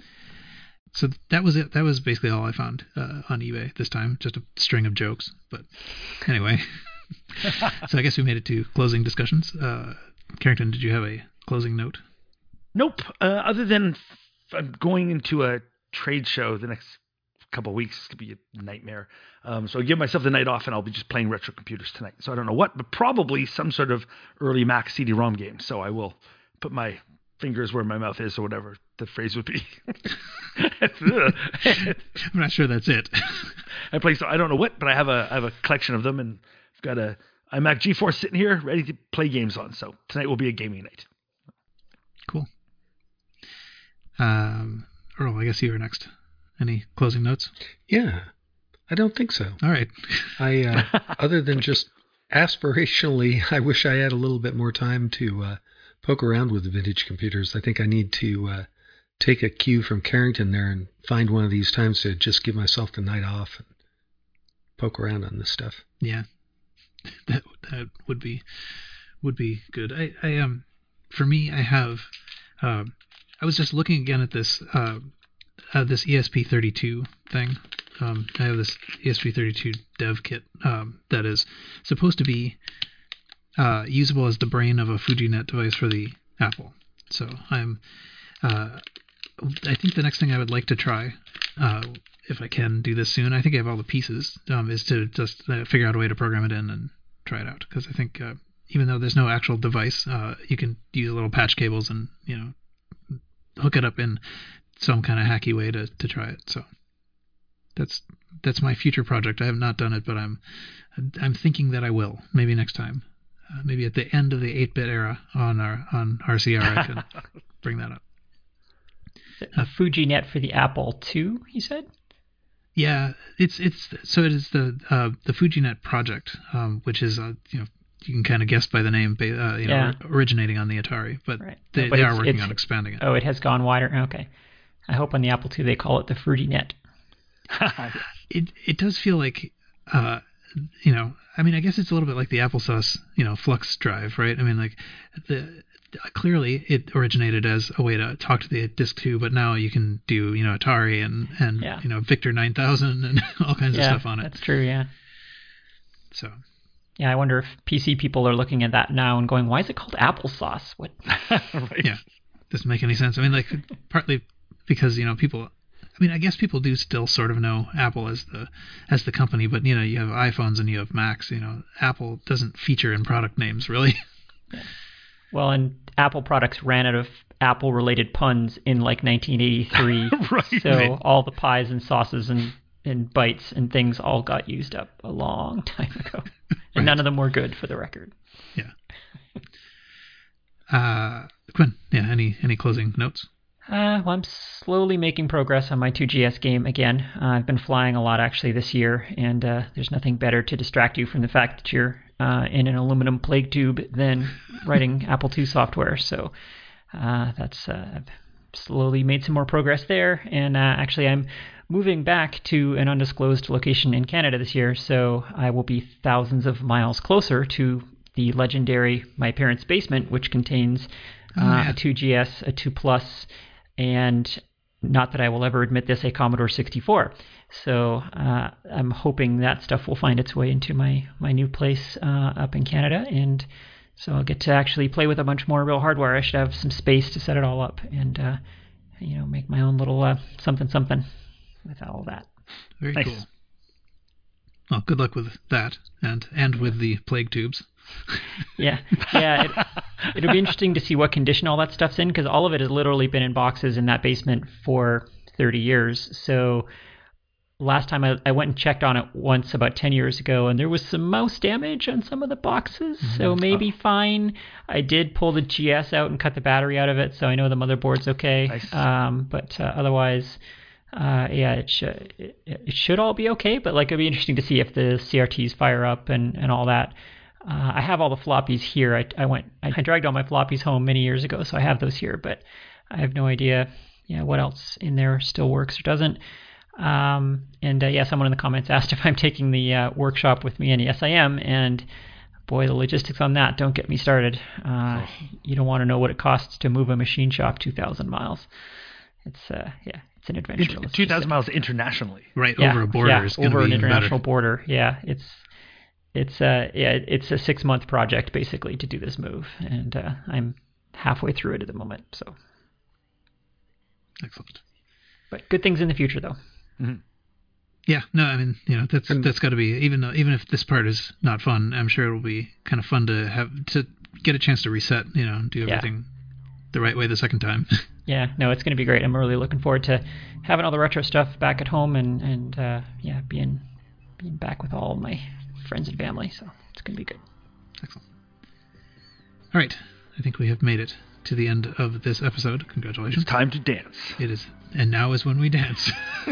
So that was it. That was basically all I found uh, on eBay this time. Just a string of jokes. But anyway, so I guess we made it to closing discussions. Uh, Carrington, did you have a closing note? Nope. Uh, other than f- I'm going into a trade show the next couple of weeks. It's going to be a nightmare. Um, so I give myself the night off, and I'll be just playing retro computers tonight. So I don't know what, but probably some sort of early Mac C D ROM game. So I will put my fingers where my mouth is, or whatever the phrase would be. I'm not sure that's it. I play, so I don't know what, but I have a I have a collection of them, and I've got a iMac GeForce sitting here ready to play games on. So tonight will be a gaming night. Cool. Um, Earl, I guess you were next. Any closing notes? Yeah, I don't think so. All right. I uh, other than just aspirationally, I wish I had a little bit more time to uh, poke around with the vintage computers. I think I need to uh, take a cue from Carrington there and find one of these times to just give myself the night off and poke around on this stuff. Yeah, that that would be would be good. I, I um for me, I have uh, I was just looking again at this uh, uh, this E S P thirty-two thing. Um, I have this E S P thirty-two dev kit um, that is supposed to be uh, usable as the brain of a FujiNet device for the Apple. So I'm uh, I think the next thing I would like to try, uh, if I can do this soon, I think I have all the pieces, um, is to just uh, figure out a way to program it in and try it out. Because I think uh, even though there's no actual device, uh, you can use little patch cables and, you know, hook it up in some kind of hacky way to, to try it. So that's that's my future project. I have not done it, but I'm I'm thinking that I will. Maybe next time. Uh, maybe at the end of the eight-bit era on our on R C R, I can bring that up. A FujiNet for the Apple two, he said? Yeah, it's it's so it is the uh, the FujiNet project, um, which is uh, you know you can kind of guess by the name, uh, you know, Yeah. originating on the Atari, but Right. they, But they it's- are working it's- on expanding it. Oh, it has gone wider? Okay. I hope on the Apple two they call it the FruityNet. It it does feel like, uh, you know, I mean, I guess it's a little bit like the applesauce, you know, flux drive, right? I mean, like the clearly it originated as a way to talk to the disk two, but now you can do, you know, Atari and and Yeah. you know Victor nine thousand and all kinds Yeah, of stuff on it. that's true, yeah. So Yeah, I wonder if P C people are looking at that now and going, why is it called applesauce? What? Right. yeah, doesn't make any sense. I mean, like partly because you know people. I mean, I guess people do still sort of know Apple as the as the company, but you know, you have iPhones and you have Macs. You know, Apple doesn't feature in product names really. Well, and Apple products ran out of Apple-related puns in like nineteen eighty-three. Right. So all the pies and sauces and, and bites and things all got used up a long time ago. And none of them were good, for the record. Yeah. Uh, Quinn, yeah. Any any closing notes? Uh, well, I'm slowly making progress on my two G S game again. Uh, I've been flying a lot actually this year, and uh, there's nothing better to distract you from the fact that you're uh, in an aluminum plague tube than writing Apple two software. So uh, that's uh, I've slowly made some more progress there, and uh, actually I'm moving back to an undisclosed location in Canada this year, so I will be thousands of miles closer to the legendary My Parents' Basement, which contains uh, Oh, yeah. a two G S, a two Plus, and not that I will ever admit this, a Commodore sixty-four. So uh, I'm hoping that stuff will find its way into my, my new place uh, up in Canada, and so I'll get to actually play with a bunch more real hardware. I should have some space to set it all up and uh, you know make my own little uh, something something with all that. Very Nice. cool. Well, good luck with that, and and with the plague tubes. Yeah, yeah. It, it'll be interesting to see what condition all that stuff's in, because all of it has literally been in boxes in that basement for thirty years. So last time I, I went and checked on it once about ten years ago, and there was some mouse damage on some of the boxes. So maybe fine. I did pull the G S out and cut the battery out of it, so I know the motherboard's okay. Nice. Um, but uh, otherwise, uh, yeah, it should it, it should all be okay. But like, it'll be interesting to see if the C R Ts fire up and, and all that. Uh, I have all the floppies here. I, I went, I dragged all my floppies home many years ago, so I have those here. But I have no idea, yeah, what else in there still works or doesn't. Um, and uh, yeah, someone in the comments asked if I'm taking the uh, workshop with me, and yes, I am. And boy, the logistics on that don't get me started. Uh, you don't want to know what it costs to move a machine shop two thousand miles. It's uh, yeah, it's an adventure. let's just two thousand say. miles internationally. Right Yeah, over a border yeah, is going to over be an even international better. border. Yeah, it's it's uh yeah it's a six month project basically to do this move, and uh, I'm halfway through it at the moment. So, Excellent. but good things in the future though. Yeah, no, I mean, you know, that's And- that's got to be, even though even if this part is not fun, I'm sure it'll be kind of fun to have to get a chance to reset, you know, and do Yeah. everything the right way the second time. Yeah, no, it's going to be great. I'm really looking forward to having all the retro stuff back at home, and and uh, yeah, being being back with all my friends and family. So it's going to be good. Excellent. All right, I think we have made it to the end of this episode. Congratulations. It's time to dance. It is. And now is when we dance.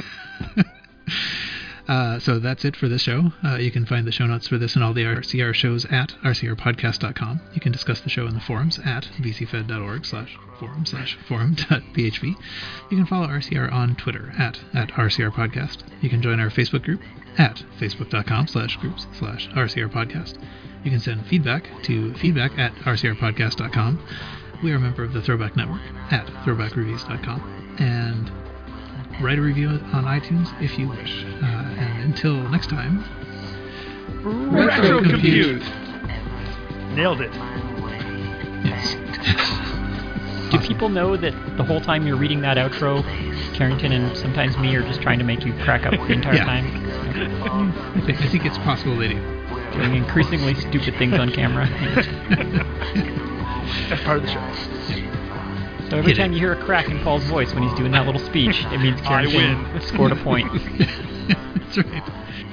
Uh, so that's it for this show. Uh, you can find the show notes for this and all the R C R shows at r c r podcast dot com. You can discuss the show in the forums at v c fed dot org slash forum slash forum dot p h p. You can follow R C R on Twitter at, at R C R Podcast. You can join our Facebook group at facebook dot com slash groups slash R C R Podcast. You can send feedback to feedback at r c r podcast dot com. We are a member of the Throwback Network at throwback reviews dot com. And write a review on iTunes if you wish. Uh, and until next time, Retro Compute. Nailed it. Yes. Do people know that the whole time you're reading that outro, Carrington and sometimes me are just trying to make you crack up the entire Yeah. time? I think, I think it's possible they do. Doing increasingly stupid things on camera. That's part of the show. So every Hit time it. you hear a crack in Paul's voice when he's doing that little speech, it means I Carrington win. scored a point. That's right.